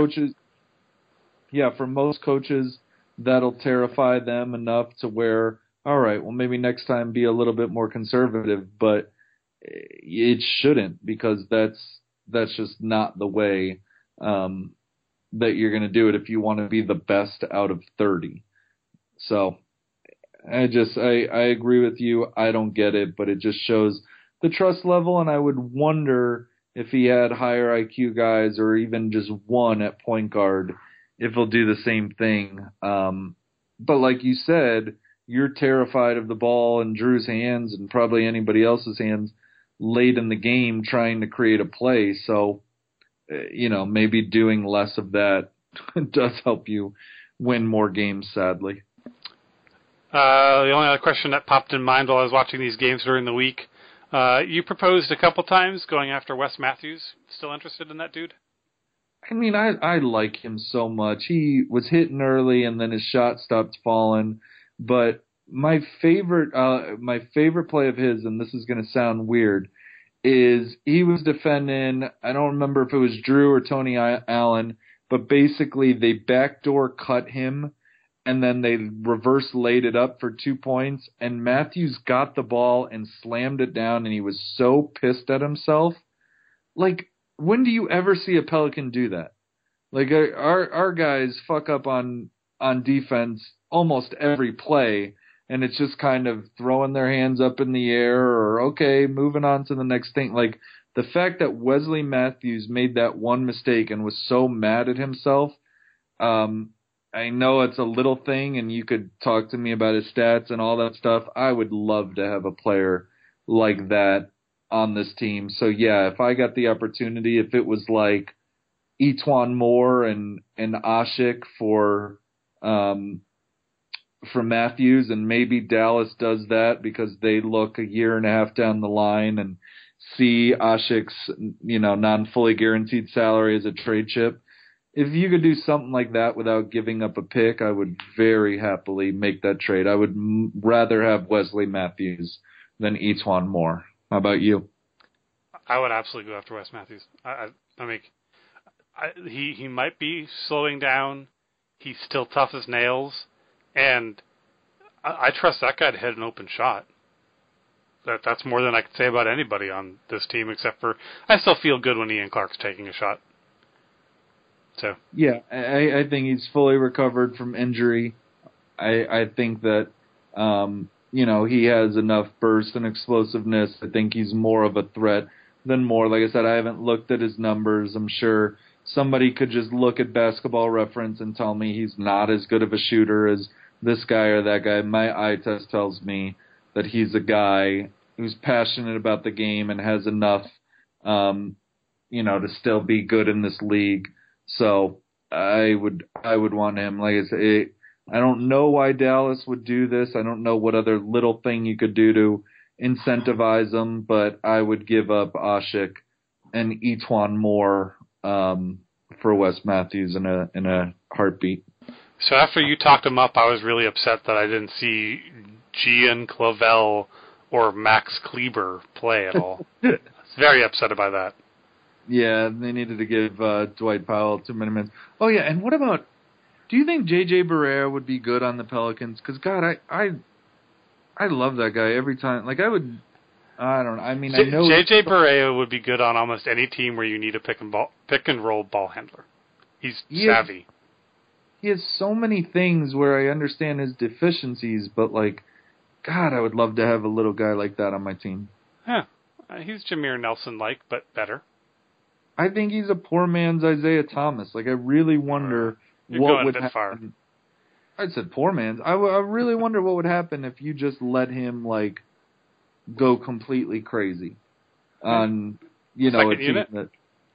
For most coaches, that'll terrify them enough to where, all right, well, maybe next time be a little bit more conservative, but it shouldn't, because that's just not the way that you're going to do it if you want to be the best out of 30. So I agree with you. I don't get it, but it just shows the trust level, and I would wonder if he had higher IQ guys or even just one at point guard, if he'll do the same thing. But like you said, you're terrified of the ball in Drew's hands and probably anybody else's hands late in the game trying to create a play. So, maybe doing less of that does help you win more games, sadly. The only other question that popped in mind while I was watching these games during the week, you proposed a couple times going after Wes Matthews. Still interested in that dude? I mean, I like him so much. He was hitting early and then his shot stopped falling. But my favorite play of his, and this is going to sound weird, is he was defending, I don't remember if it was Drew or Tony Allen, but basically they backdoor cut him and then they reverse laid it up for 2 points, and Matthews got the ball and slammed it down, and he was so pissed at himself. Like, when do you ever see a Pelican do that? Like, our guys fuck up on defense almost every play, and it's just kind of throwing their hands up in the air or, okay, moving on to the next thing. Like, the fact that Wesley Matthews made that one mistake and was so mad at himself, I know it's a little thing, and you could talk to me about his stats and all that stuff. I would love to have a player like that on this team. So, yeah, if I got the opportunity, if it was like Etuan Moore and Asik for Matthews, and maybe Dallas does that because they look a year and a half down the line and see Asik's, non-fully guaranteed salary as a trade chip. if you could do something like that without giving up a pick, I would very happily make that trade. I would rather have Wesley Matthews than Etuan Moore. How about you? I would absolutely go after Wes Matthews. I mean, he might be slowing down. He's still tough as nails, and I trust that guy to hit an open shot. That's more than I could say about anybody on this team, except for I still feel good when Ian Clark's taking a shot. So yeah, I think he's fully recovered from injury. I think that he has enough burst and explosiveness. I think he's more of a threat than Moore. Like I said, I haven't looked at his numbers. I'm sure somebody could just look at Basketball Reference and tell me he's not as good of a shooter as this guy or that guy. My eye test tells me that he's a guy who's passionate about the game and has enough, to still be good in this league. So I would want him. Like I say, I don't know why Dallas would do this. I don't know what other little thing you could do to incentivize him, but I would give up Asik and Etuan Moore for Wes Matthews in a heartbeat. So after you talked him up, I was really upset that I didn't see Gian Clavel or Max Kleber play at all. I was very upset about that. Yeah, they needed to give Dwight Powell 2 minutes. Oh yeah, and what about? Do you think J.J. Barea would be good on the Pelicans? Because God, I love that guy every time. Like I would, I don't know. I mean, I know J.J. Barea would be good on almost any team where you need a pick and roll ball handler. He's savvy. He has so many things where I understand his deficiencies, but like, God, I would love to have a little guy like that on my team. Yeah, he's Jameer Nelson-like, but better. I think he's a poor man's Isaiah Thomas. Like, I really wonder what would happen. Far. I said poor man's. I really wonder what would happen if you just let him, like, go completely crazy on, a team unit? that...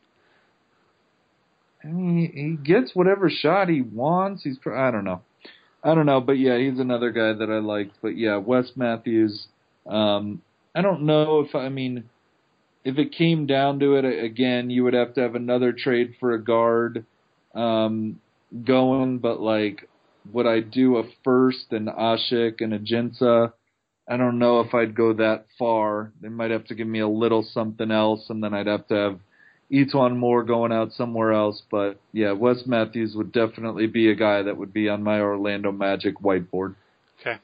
I mean, he gets whatever shot he wants. I don't know. But yeah, he's another guy that I liked. But yeah, Wes Matthews. I don't know if it came down to it, again, you would have to have another trade for a guard going. But like, would I do a first and Asik and a Jinsa? I don't know if I'd go that far. They might have to give me a little something else, and then I'd have to have Etuan Moore going out somewhere else. But yeah, Wes Matthews would definitely be a guy that would be on my Orlando Magic whiteboard. Okay.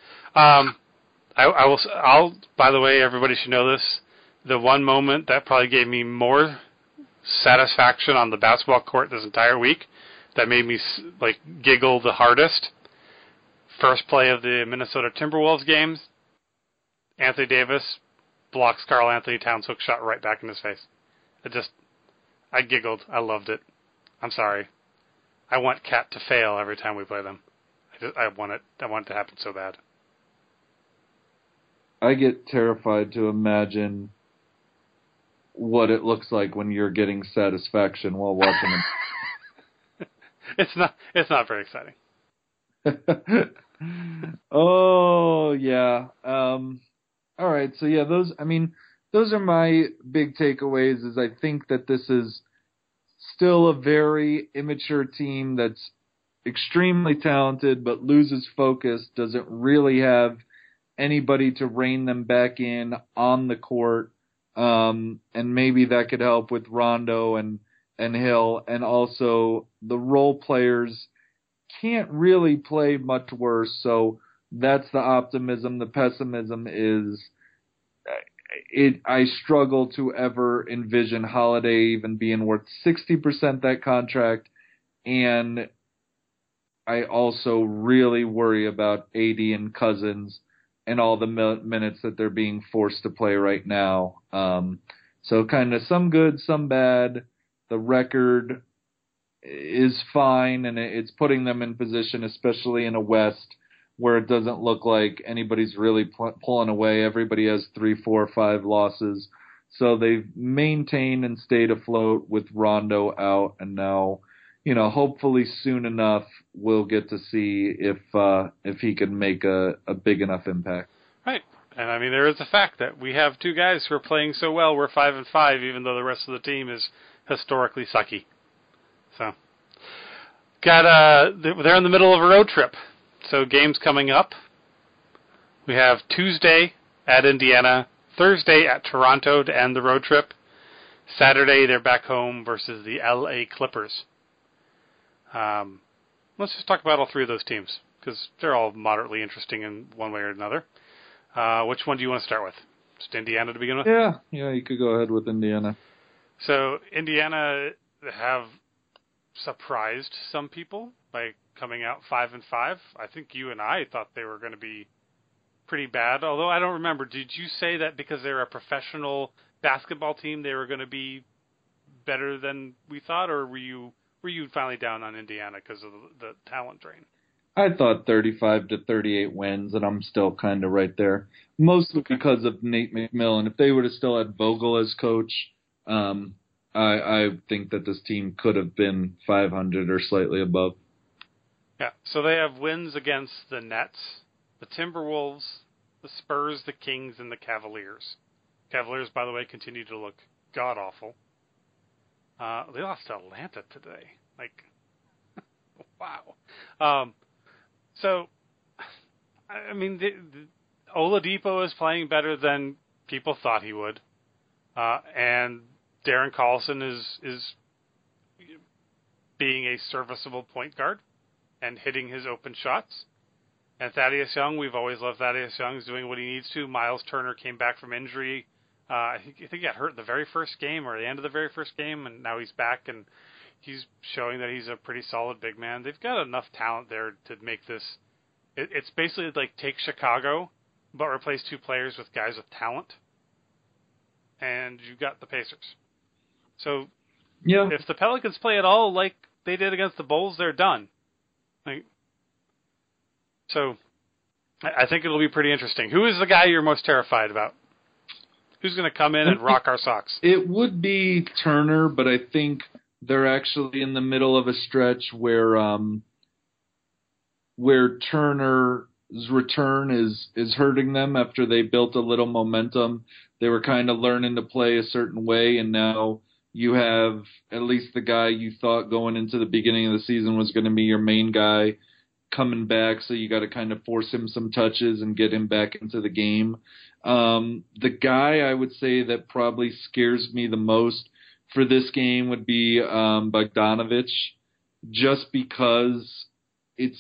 I'll, by the way, everybody should know this. The one moment that probably gave me more satisfaction on the basketball court this entire week, that made me like giggle the hardest. First play of the Minnesota Timberwolves games. Anthony Davis blocks Karl Anthony Towns' hook shot right back in his face. I giggled. I loved it. I'm sorry. I want Cat to fail every time we play them. I want it to happen so bad. I get terrified to imagine what it looks like when you're getting satisfaction while watching them. It's not very exciting. Oh yeah. All right. So yeah, those are my big takeaways. Is I think that this is still a very immature team that's extremely talented, but loses focus, doesn't really have anybody to rein them back in on the court. And maybe that could help with Rondo and Hill. And also the role players can't really play much worse. So that's the optimism. The pessimism is I struggle to ever envision Holiday even being worth 60% that contract. And I also really worry about AD and Cousins and all the minutes that they're being forced to play right now. So kind of some good, some bad. The record is fine, and it's putting them in position, especially in a West where it doesn't look like anybody's really pulling away. Everybody has 3, 4, 5 losses. So they've maintained and stayed afloat with Rondo out, and now, hopefully soon enough we'll get to see if he can make a big enough impact. Right. And there is a fact that we have 2 guys who are playing so well. We're 5-5, even though the rest of the team is historically sucky. So They're in the middle of a road trip, so games coming up. We have Tuesday at Indiana, Thursday at Toronto to end the road trip. Saturday they're back home versus the LA Clippers. Let's just talk about all three of those teams because they're all moderately interesting in one way or another. Which one do you want to start with? Just Indiana to begin with? Yeah, you could go ahead with Indiana. So Indiana have surprised some people by coming out 5-5. I think you and I thought they were going to be pretty bad, although I don't remember. Did you say that because they're a professional basketball team they were going to be better than we thought, or were you finally down on Indiana because of the talent drain? I thought 35-38 wins, and I'm still kind of right there. Mostly because of Nate McMillan. If they would have still had Vogel as coach, I think that this team could have been 500 or slightly above. Yeah, so they have wins against the Nets, the Timberwolves, the Spurs, the Kings, and the Cavaliers. Cavaliers, by the way, continue to look god-awful. They lost to Atlanta today. Wow. So, I mean, Oladipo is playing better than people thought he would. And Darren Collison is being a serviceable point guard and hitting his open shots. And Thaddeus Young, we've always loved Thaddeus Young. He's doing what he needs to. Miles Turner came back from injury. I think he got hurt the very first game or the end of the very first game, and now he's back, and he's showing that he's a pretty solid big man. They've got enough talent there to make this. It's basically like take Chicago, but replace two players with guys with talent, and you've got the Pacers. So yeah, if the Pelicans play at all like they did against the Bulls, they're done. So I think it'll be pretty interesting. Who is the guy you're most terrified about? Who's going to come in and rock our socks? It would be Turner, but I think they're actually in the middle of a stretch where Turner's return is hurting them after they built a little momentum. They were kind of learning to play a certain way, and now you have at least the guy you thought going into the beginning of the season was going to be your main guy coming back, so you got to kind of force him some touches and get him back into the game. The guy I would say that probably scares me the most for this game would be Bogdanović, just because it's,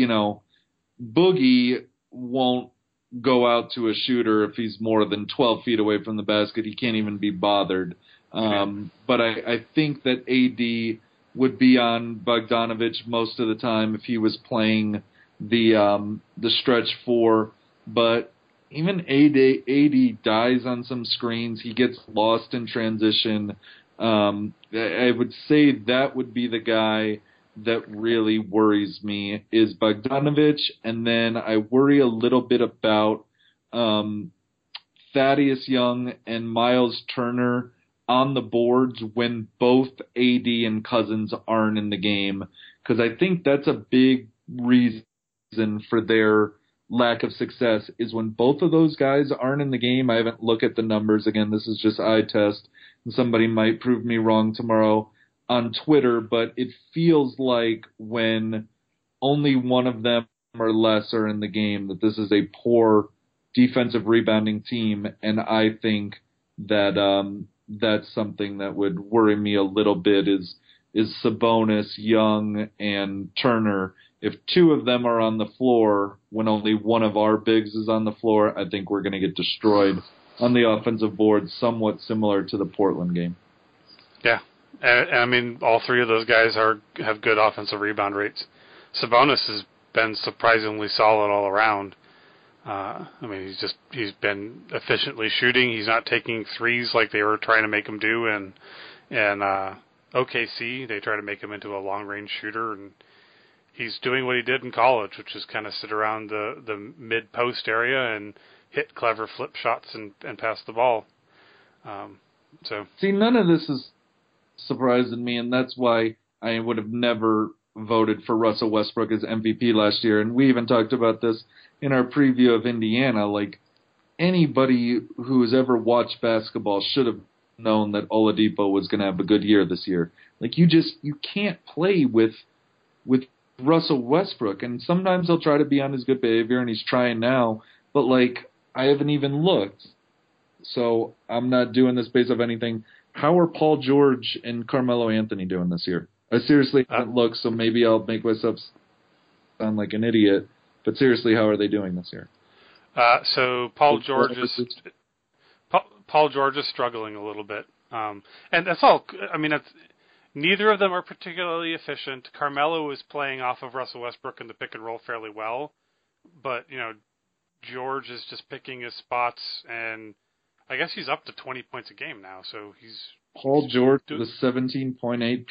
Boogie won't go out to a shooter if he's more than 12 feet away from the basket. He can't even be bothered. But I think that AD would be on Bogdanović most of the time if he was playing the stretch four. But even AD dies on some screens. He gets lost in transition. I would say that would be the guy that really worries me is Bogdanović. And then I worry a little bit about Thaddeus Young and Miles Turner on the boards when both AD and Cousins aren't in the game, because I think that's a big reason for their lack of success is when both of those guys aren't in the game. I haven't looked at the numbers. Again, this is just eye test, and somebody might prove me wrong tomorrow on Twitter, but it feels like when only one of them or less are in the game that this is a poor defensive rebounding team, and I think that that's something that would worry me a little bit is Sabonis, Young, and Turner. If two of them are on the floor when only one of our bigs is on the floor, I think we're going to get destroyed on the offensive board, somewhat similar to the Portland game. Yeah. And I mean, all three of those guys have good offensive rebound rates. Sabonis has been surprisingly solid all around. I mean, he's been efficiently shooting. He's not taking threes like they were trying to make him do in OKC. They try to make him into a long-range shooter, and he's doing what he did in college, which is kind of sit around the mid-post area and hit clever flip shots and pass the ball. See, none of this is surprising me, and that's why I would have never voted for Russell Westbrook as MVP last year. And we even talked about this in our preview of Indiana. Like, anybody who's ever watched basketball should have known that Oladipo was going to have a good year this year. Like, you can't play with with Russell Westbrook. And sometimes he'll try to be on his good behavior, and he's trying now. But, I haven't even looked. So I'm not doing this based off anything. How are Paul George and Carmelo Anthony doing this year? I seriously haven't looked, so maybe I'll make myself sound like an idiot. But seriously, how are they doing this year? So Paul George is struggling a little bit, and that's all. I mean, neither of them are particularly efficient. Carmelo is playing off of Russell Westbrook in the pick and roll fairly well, but George is just picking his spots, and I guess he's up to 20 points a game now. So Paul George with a 17.8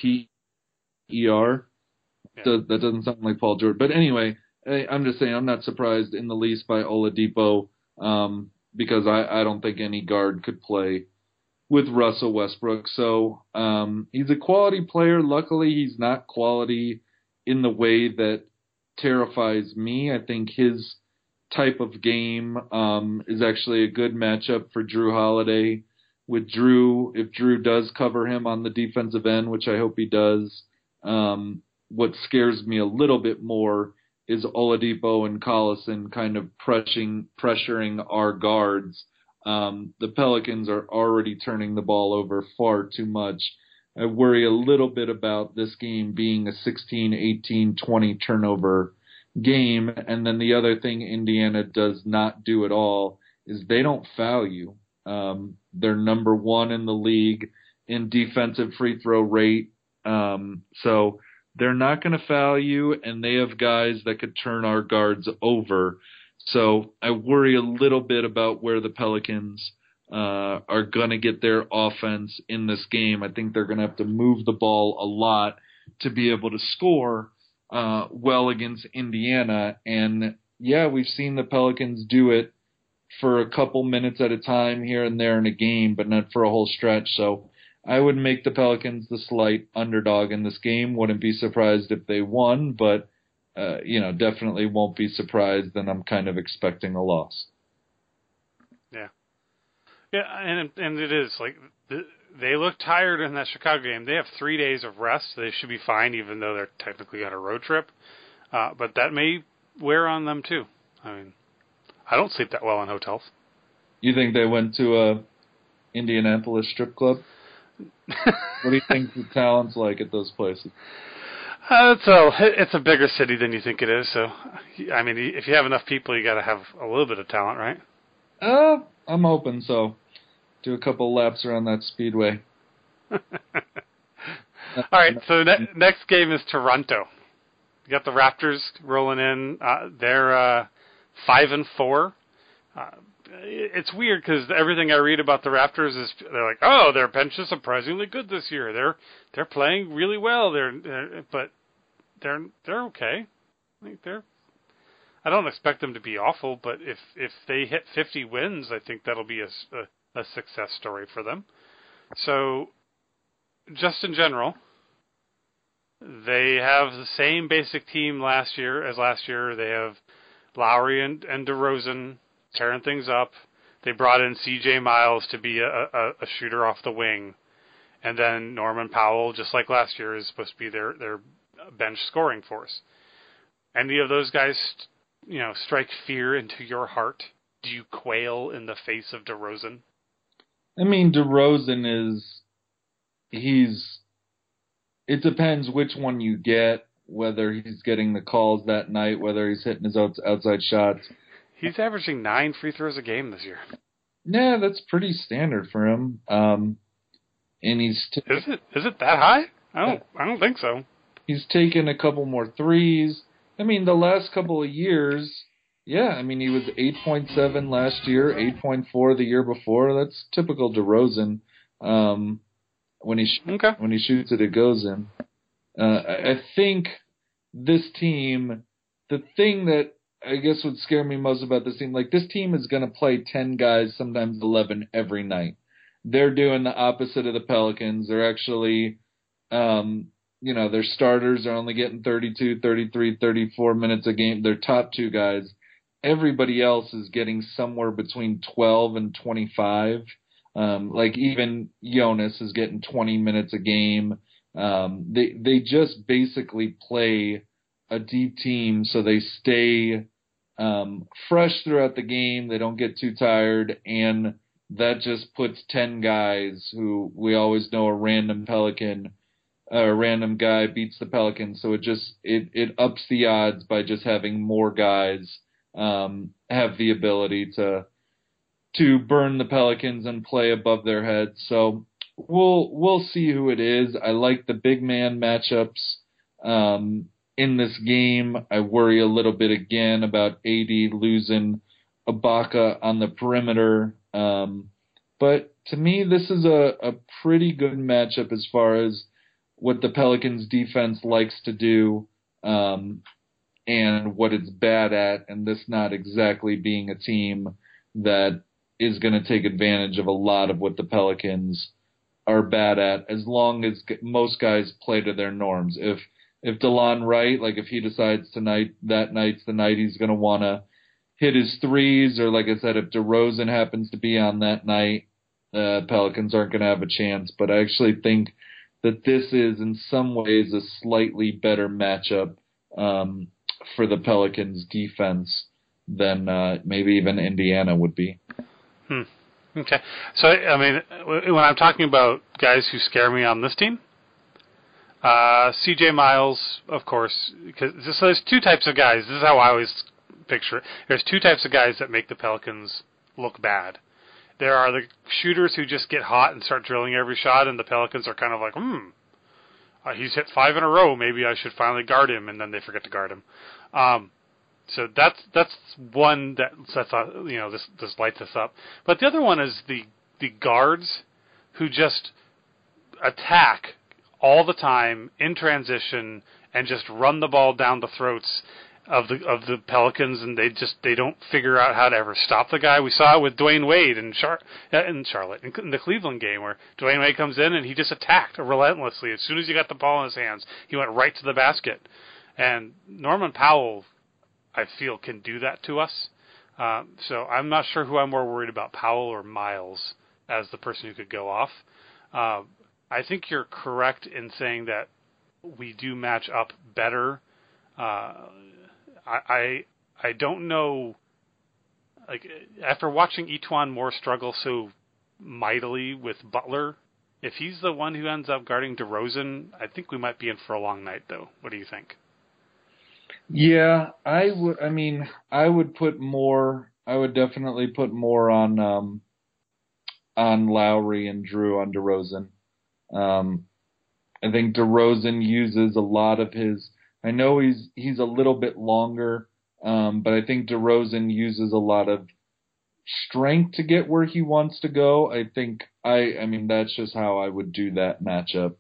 PER. Yeah. That doesn't sound like Paul George, but anyway. I'm just saying I'm not surprised in the least by Oladipo because I don't think any guard could play with Russell Westbrook. So he's a quality player. Luckily, he's not quality in the way that terrifies me. I think his type of game is actually a good matchup for Drew Holiday. With Drew, if Drew does cover him on the defensive end, which I hope he does, what scares me a little bit more is Oladipo and Collison kind of pressuring our guards. The Pelicans are already turning the ball over far too much. I worry a little bit about this game being a 16, 18, 20 turnover game. And then the other thing Indiana does not do at all is they don't foul you. They're number one in the league in defensive free throw rate. So they're not going to foul you, and they have guys that could turn our guards over. So I worry a little bit about where the Pelicans are going to get their offense in this game. I think they're going to have to move the ball a lot to be able to score well against Indiana. And, yeah, we've seen the Pelicans do it for a couple minutes at a time here and there in a game, but not for a whole stretch. So I would make the Pelicans the slight underdog in this game. Wouldn't be surprised if they won, but, definitely won't be surprised, and I'm kind of expecting a loss. Yeah. Yeah, and it is, they look tired in that Chicago game. They have 3 days of rest. They should be fine, even though they're technically on a road trip. But that may wear on them, too. I mean, I don't sleep that well in hotels. You think they went to a Indianapolis strip club? What do you think the talent's like at those places? It's a bigger city than you think it is. So, I mean, if you have enough people, you got to have a little bit of talent, right? I'm hoping so. Do a couple laps around that speedway. All right. So next game is Toronto. You got the Raptors rolling in. They're 5-4. It's weird because everything I read about the Raptors is they're like, oh, their bench is surprisingly good this year. They're playing really well. But they're okay. I don't expect them to be awful, but if they hit 50 wins, I think that'll be a success story for them. So, just in general, they have the same basic team as last year. They have Lowry and DeRozan tearing things up. They brought in C.J. Miles to be a shooter off the wing. And then Norman Powell, just like last year, is supposed to be their bench scoring force. Any of those guys, strike fear into your heart? Do you quail in the face of DeRozan? I mean, DeRozan it depends which one you get, whether he's getting the calls that night, whether he's hitting his outside shots. He's averaging 9 free throws a game this year. Yeah, that's pretty standard for him. And is it that high? I don't think so. He's taken a couple more threes. I mean, the last couple of years, yeah. I mean, he was 8.7 last year, 8.4 the year before. That's typical DeRozan. When he shoots it, it goes in. I think this team, the thing that I guess would scare me most about this team, this team is going to play 10 guys, sometimes 11 every night. They're doing the opposite of the Pelicans. They're actually, their starters are only getting 32, 33, 34 minutes a game. Their top two guys. Everybody else is getting somewhere between 12 and 25. Even Jonas is getting 20 minutes a game. They just basically play a deep team so they stay fresh throughout the game. They don't get too tired, and that just puts 10 guys who we always know a random guy beats the Pelicans. So it ups the odds by just having more guys have the ability to burn the Pelicans and play above their heads. So we'll see who it is. I like the big man matchups in this game. I worry a little bit again about AD losing Ibaka on the perimeter. But to me, this is a pretty good matchup as far as what the Pelicans defense likes to do and what it's bad at, and this not exactly being a team that is going to take advantage of a lot of what the Pelicans are bad at, as long as most guys play to their norms. If DeLon Wright, like if he decides that night's the night he's going to want to hit his threes, or like I said, if DeRozan happens to be on that night, Pelicans aren't going to have a chance. But I actually think that this is in some ways a slightly better matchup for the Pelicans defense than maybe even Indiana would be. Okay. So, I mean, when I'm talking about guys who scare me on this team, CJ Miles, of course, because so there's two types of guys. This is how I always picture it. There's two types of guys that make the Pelicans look bad. There are the shooters who just get hot and start drilling every shot, and the Pelicans are kind of like, he's hit 5 in a row. Maybe I should finally guard him, and then they forget to guard him. So that's one that sets off, this lights us up. But the other one is the guards who just attack all the time in transition and just run the ball down the throats of the Pelicans, and they don't figure out how to ever stop the guy. We saw it with Dwayne Wade in Charlotte, in the Cleveland game, where Dwayne Wade comes in and he just attacked relentlessly. As soon as he got the ball in his hands, he went right to the basket. And Norman Powell, I feel, can do that to us. So I'm not sure who I'm more worried about, Powell or Miles, as the person who could go off. I think you're correct in saying that we do match up better. I don't know, like, after watching Etuan Moore struggle so mightily with Butler, if he's the one who ends up guarding DeRozan, I think we might be in for a long night, though. What do you think? Yeah, I would. I mean, I would definitely put more on Lowry and Drew on DeRozan. I think DeRozan uses a lot of his. I know he's a little bit longer, but I think DeRozan uses a lot of strength to get where he wants to go. I mean that's just how I would do that matchup.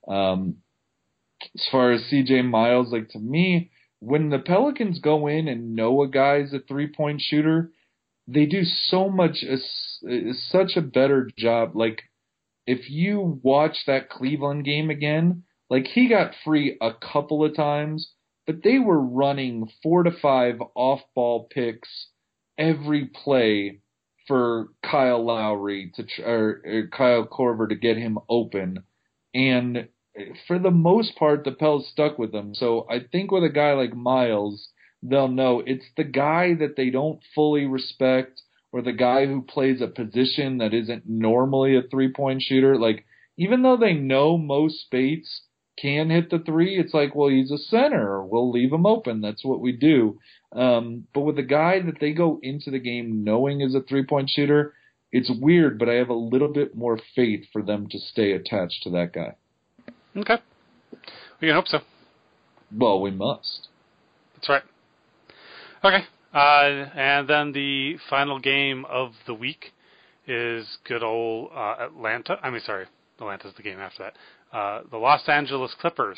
As far as CJ Miles, like, to me, when the Pelicans go in and know a guy's a 3-point shooter, they do such a better job. Like, if you watch that Cleveland game again, like, he got free a couple of times, but they were running 4 to 5 off-ball picks every play for Kyle Lowry or Kyle Korver to get him open. And for the most part, the Pels stuck with them. So I think with a guy like Miles, they'll know it's the guy that they don't fully respect, or the guy who plays a position that isn't normally a 3-point shooter. Like, even though they know most Spates can hit the 3, it's like, well, he's a center. We'll leave him open. That's what we do. But with a guy that they go into the game knowing is a 3-point shooter, it's weird, but I have a little bit more faith for them to stay attached to that guy. Okay. We can hope so. Well, we must. That's right. Okay. And then the final game of the week is good old Atlanta. I mean, sorry, Atlanta's the game after that. The Los Angeles Clippers.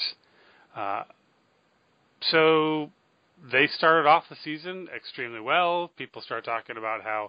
So they started off the season extremely well. People start talking about how,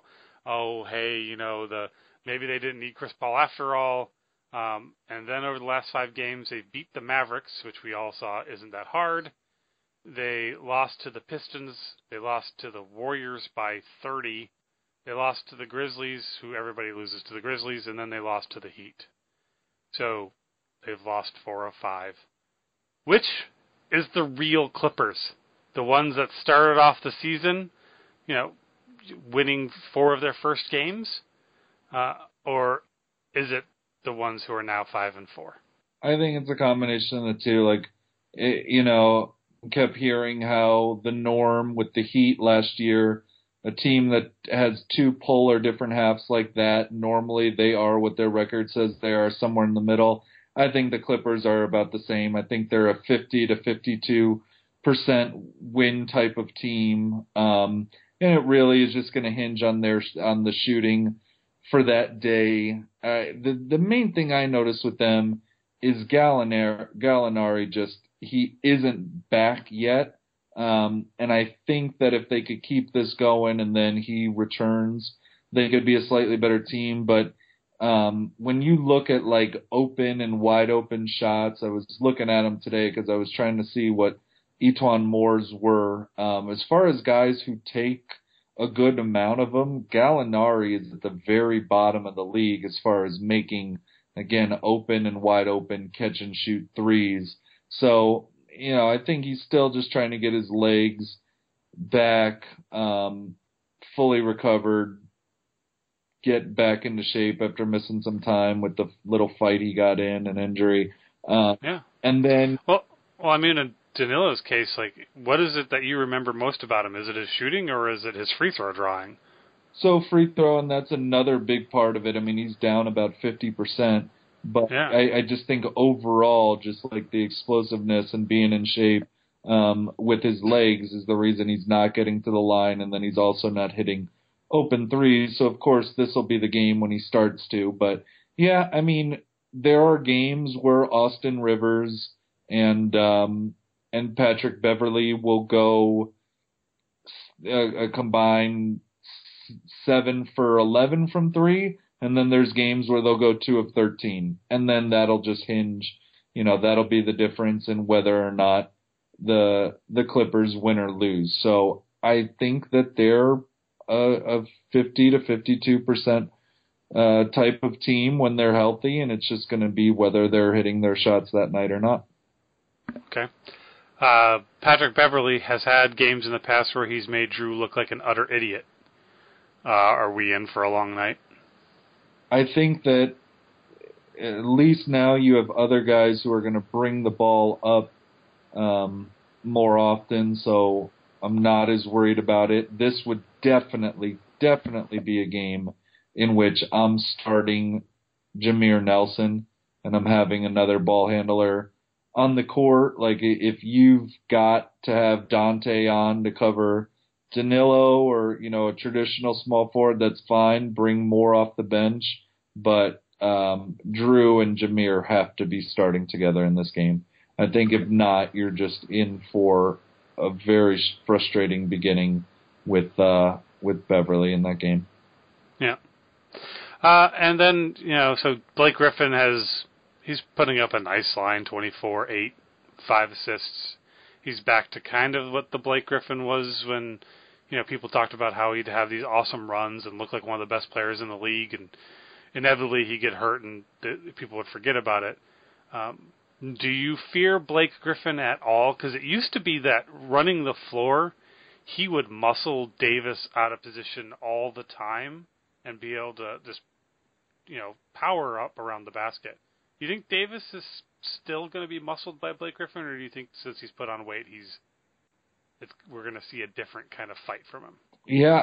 maybe they didn't need Chris Paul after all. And then over the last 5 games, they beat the Mavericks, which we all saw isn't that hard. They lost to the Pistons. They lost to the Warriors by 30. They lost to the Grizzlies, who everybody loses to the Grizzlies, and then they lost to the Heat. So They've lost 4 of 5. Which is the real Clippers? The ones that started off the season, winning 4 of their first games? Or is it the ones who are now 5 and 4? I think it's a combination of the two. Kept hearing how the norm with the Heat last year, a team that has 2 polar different halves like that, normally they are what their record says they are, somewhere in the middle. I think the Clippers are about the same. I think they're a 50 to 52% win type of team. And it really is just going to hinge on the shooting for that day. The main thing I notice with them is Gallinari he isn't back yet. And I think that if they could keep this going and then he returns, they could be a slightly better team. But when you look at open and wide open shots, I was looking at them today because I was trying to see what Etuan Moore's were. As far as guys who take a good amount of them, Gallinari is at the very bottom of the league as far as making, again, open and wide open catch and shoot threes. So, I think he's still just trying to get his legs back, fully recovered, get back into shape after missing some time with the little fight he got in, an injury. Yeah. And then... Well, I mean, in Danilo's case, what is it that you remember most about him? Is it his shooting or is it his free throw drawing? So free throw, and that's another big part of it. I mean, he's down about 50%. But yeah. I just think overall, just the explosiveness and being in shape with his legs is the reason he's not getting to the line, and then he's also not hitting open threes. So, of course, this will be the game when he starts to. But, yeah, I mean, there are games where Austin Rivers and Patrick Beverly will go a combined 7 for 11 from 3. And then there's games where they'll go 2 of 13. And then that'll just hinge, that'll be the difference in whether or not the Clippers win or lose. So I think that they're a 50 to 52% type of team when they're healthy, and it's just going to be whether they're hitting their shots that night or not. Okay. Patrick Beverly has had games in the past where he's made Drew look like an utter idiot. Are we in for a long night? I think that at least now you have other guys who are going to bring the ball up more often, so I'm not as worried about it. This would definitely be a game in which I'm starting Jameer Nelson and I'm having another ball handler on the court. If you've got to have Dante on to cover Danilo or, a traditional small forward, that's fine. Bring more off the bench. But Drew and Jameer have to be starting together in this game. I think if not, you're just in for a very frustrating beginning with Beverly in that game. Yeah. And then, so Blake Griffin he's putting up a nice line, 24, 8, 5 assists. He's back to kind of what the Blake Griffin was when, people talked about how he'd have these awesome runs and look like one of the best players in the league, and inevitably he'd get hurt and people would forget about it. Do you fear Blake Griffin at all? Because it used to be that running the floor, he would muscle Davis out of position all the time and be able to just, power up around the basket. Do you think Davis is still going to be muscled by Blake Griffin, or do you think since he's put on weight, we're going to see a different kind of fight from him? Yeah,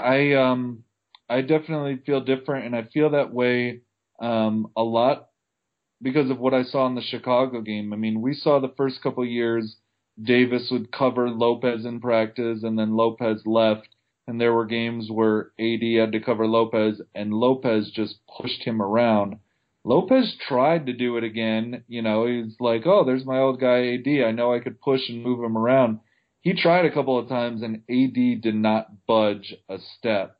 I definitely feel different, and I feel that way a lot because of what I saw in the Chicago game. I mean, we saw the first couple of years Davis would cover Lopez in practice, and then Lopez left, and there were games where AD had to cover Lopez, and Lopez just pushed him around. Lopez tried to do it again. He's like, oh, there's my old guy AD. I know I could push and move him around. He tried a couple of times, and AD did not budge a step.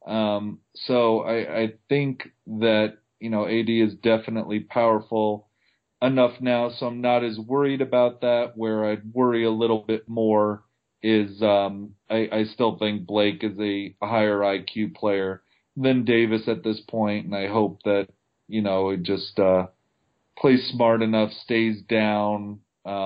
So I think that, AD is definitely powerful enough now, so I'm not as worried about that. Where I'd worry a little bit more is I still think Blake is a higher IQ player than Davis at this point, and I hope that, it just plays smart enough, stays down,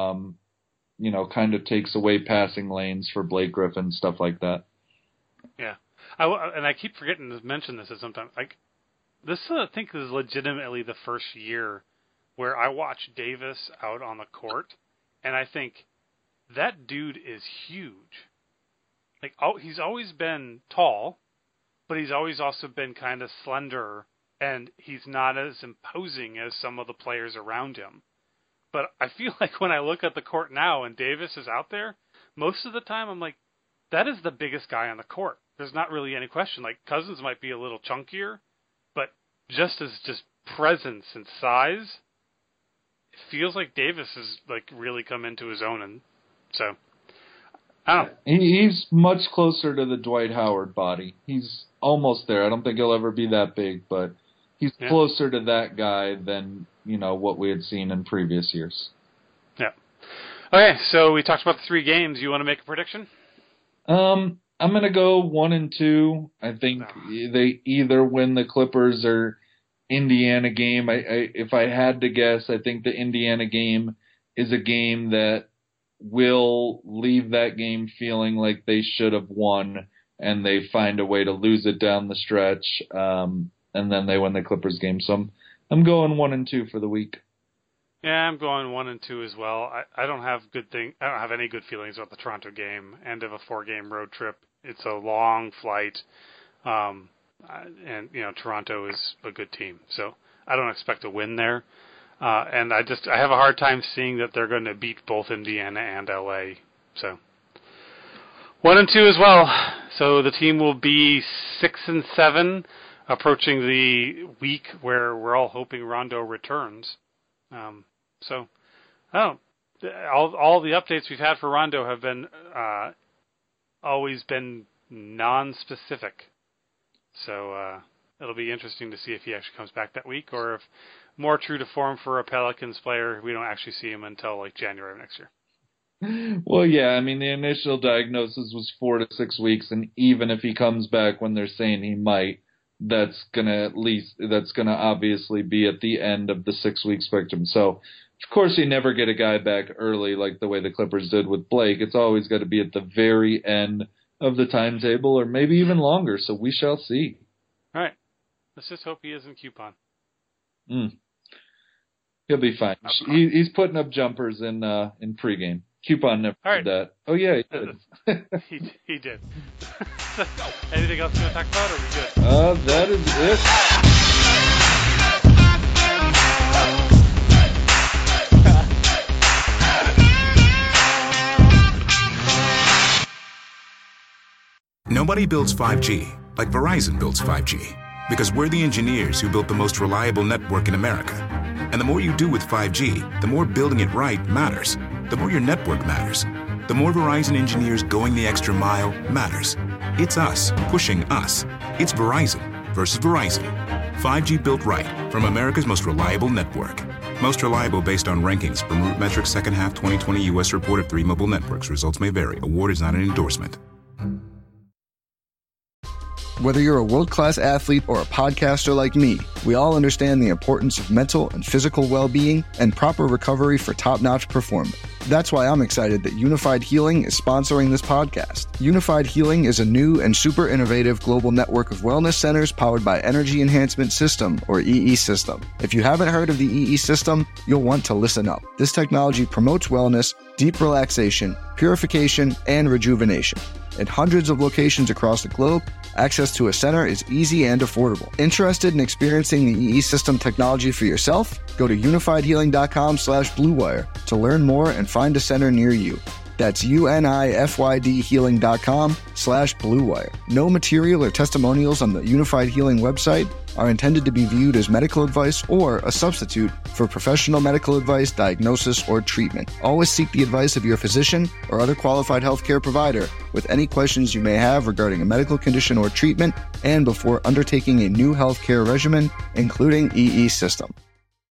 kind of takes away passing lanes for Blake Griffin, stuff like that. Yeah. I keep forgetting to mention this at some time. Like, this, I think, is legitimately the first year where I watch Davis out on the court, and I think, that dude is huge. Like, he's always been tall, but he's always also been kind of slender, and he's not as imposing as some of the players around him. But I feel like when I look at the court now and Davis is out there, most of the time I'm like, that is the biggest guy on the court. There's not really any question. Like, Cousins might be a little chunkier, but just as presence and size, it feels like Davis has like really come into his own, and so I don't know. He's much closer to the Dwight Howard body. He's almost there. I don't think he'll ever be that big, but he's closer to that guy than, what we had seen in previous years. Yeah. Okay, so we talked about the 3 games. You want to make a prediction? I'm going to go 1-2. I think they either win the Clippers or Indiana game. If I had to guess, I think the Indiana game is a game that will leave that game feeling like they should have won, and they find a way to lose it down the stretch, and then they win the Clippers game. So I'm going 1-2 for the week. Yeah, I'm going 1-2 as well. I don't have any good feelings about the Toronto game. End of a 4-game road trip. It's a long flight, and Toronto is a good team, so I don't expect a win there. And I have a hard time seeing that they're going to beat both Indiana and LA. So 1-2 as well. So the team will be 6-7, approaching the week where we're all hoping Rondo returns. So all the updates we've had for Rondo have been always been non-specific. So it'll be interesting to see if he actually comes back that week, or if, more true to form for a Pelicans player, we don't actually see him until like January of next year. Well, yeah, I mean, the initial diagnosis was 4 to 6 weeks, and even if he comes back when they're saying he might, that's gonna obviously be at the end of the 6-week spectrum. So, of course, you never get a guy back early like the way the Clippers did with Blake. It's always got to be at the very end of the timetable, or maybe even longer. So we shall see. All right, let's just hope he isn't Coupon. He'll be fine. He's putting up jumpers in pregame. Coupon never did that. Oh, yeah, he did. he did. Anything else you want to talk about, or are we good? That is it. Nobody builds 5G like Verizon builds 5G, because we're the engineers who built the most reliable network in America. And the more you do with 5G, the more building it right matters. The more your network matters. The more Verizon engineers going the extra mile matters. It's us pushing us. It's Verizon versus Verizon. 5G built right from America's most reliable network. Most reliable based on rankings from RootMetrics' second half 2020 U.S. report of 3 mobile networks. Results may vary. Award is not an endorsement. Whether you're a world-class athlete or a podcaster like me, we all understand the importance of mental and physical well-being and proper recovery for top-notch performance. That's why I'm excited that Unified Healing is sponsoring this podcast. Unified Healing is a new and super innovative global network of wellness centers powered by Energy Enhancement System, or EE System. If you haven't heard of the EE System, you'll want to listen up. This technology promotes wellness, deep relaxation, purification, and rejuvenation. In hundreds of locations across the globe, access to a center is easy and affordable. Interested in experiencing the EE System technology for yourself? Go to unifiedhealing.com/bluewire to learn more and find a center near you. That's unifydhealing.com/bluewire. No material or testimonials on the Unified Healing website are intended to be viewed as medical advice or a substitute for professional medical advice, diagnosis, or treatment. Always seek the advice of your physician or other qualified healthcare provider with any questions you may have regarding a medical condition or treatment, and before undertaking a new healthcare regimen, including EE System.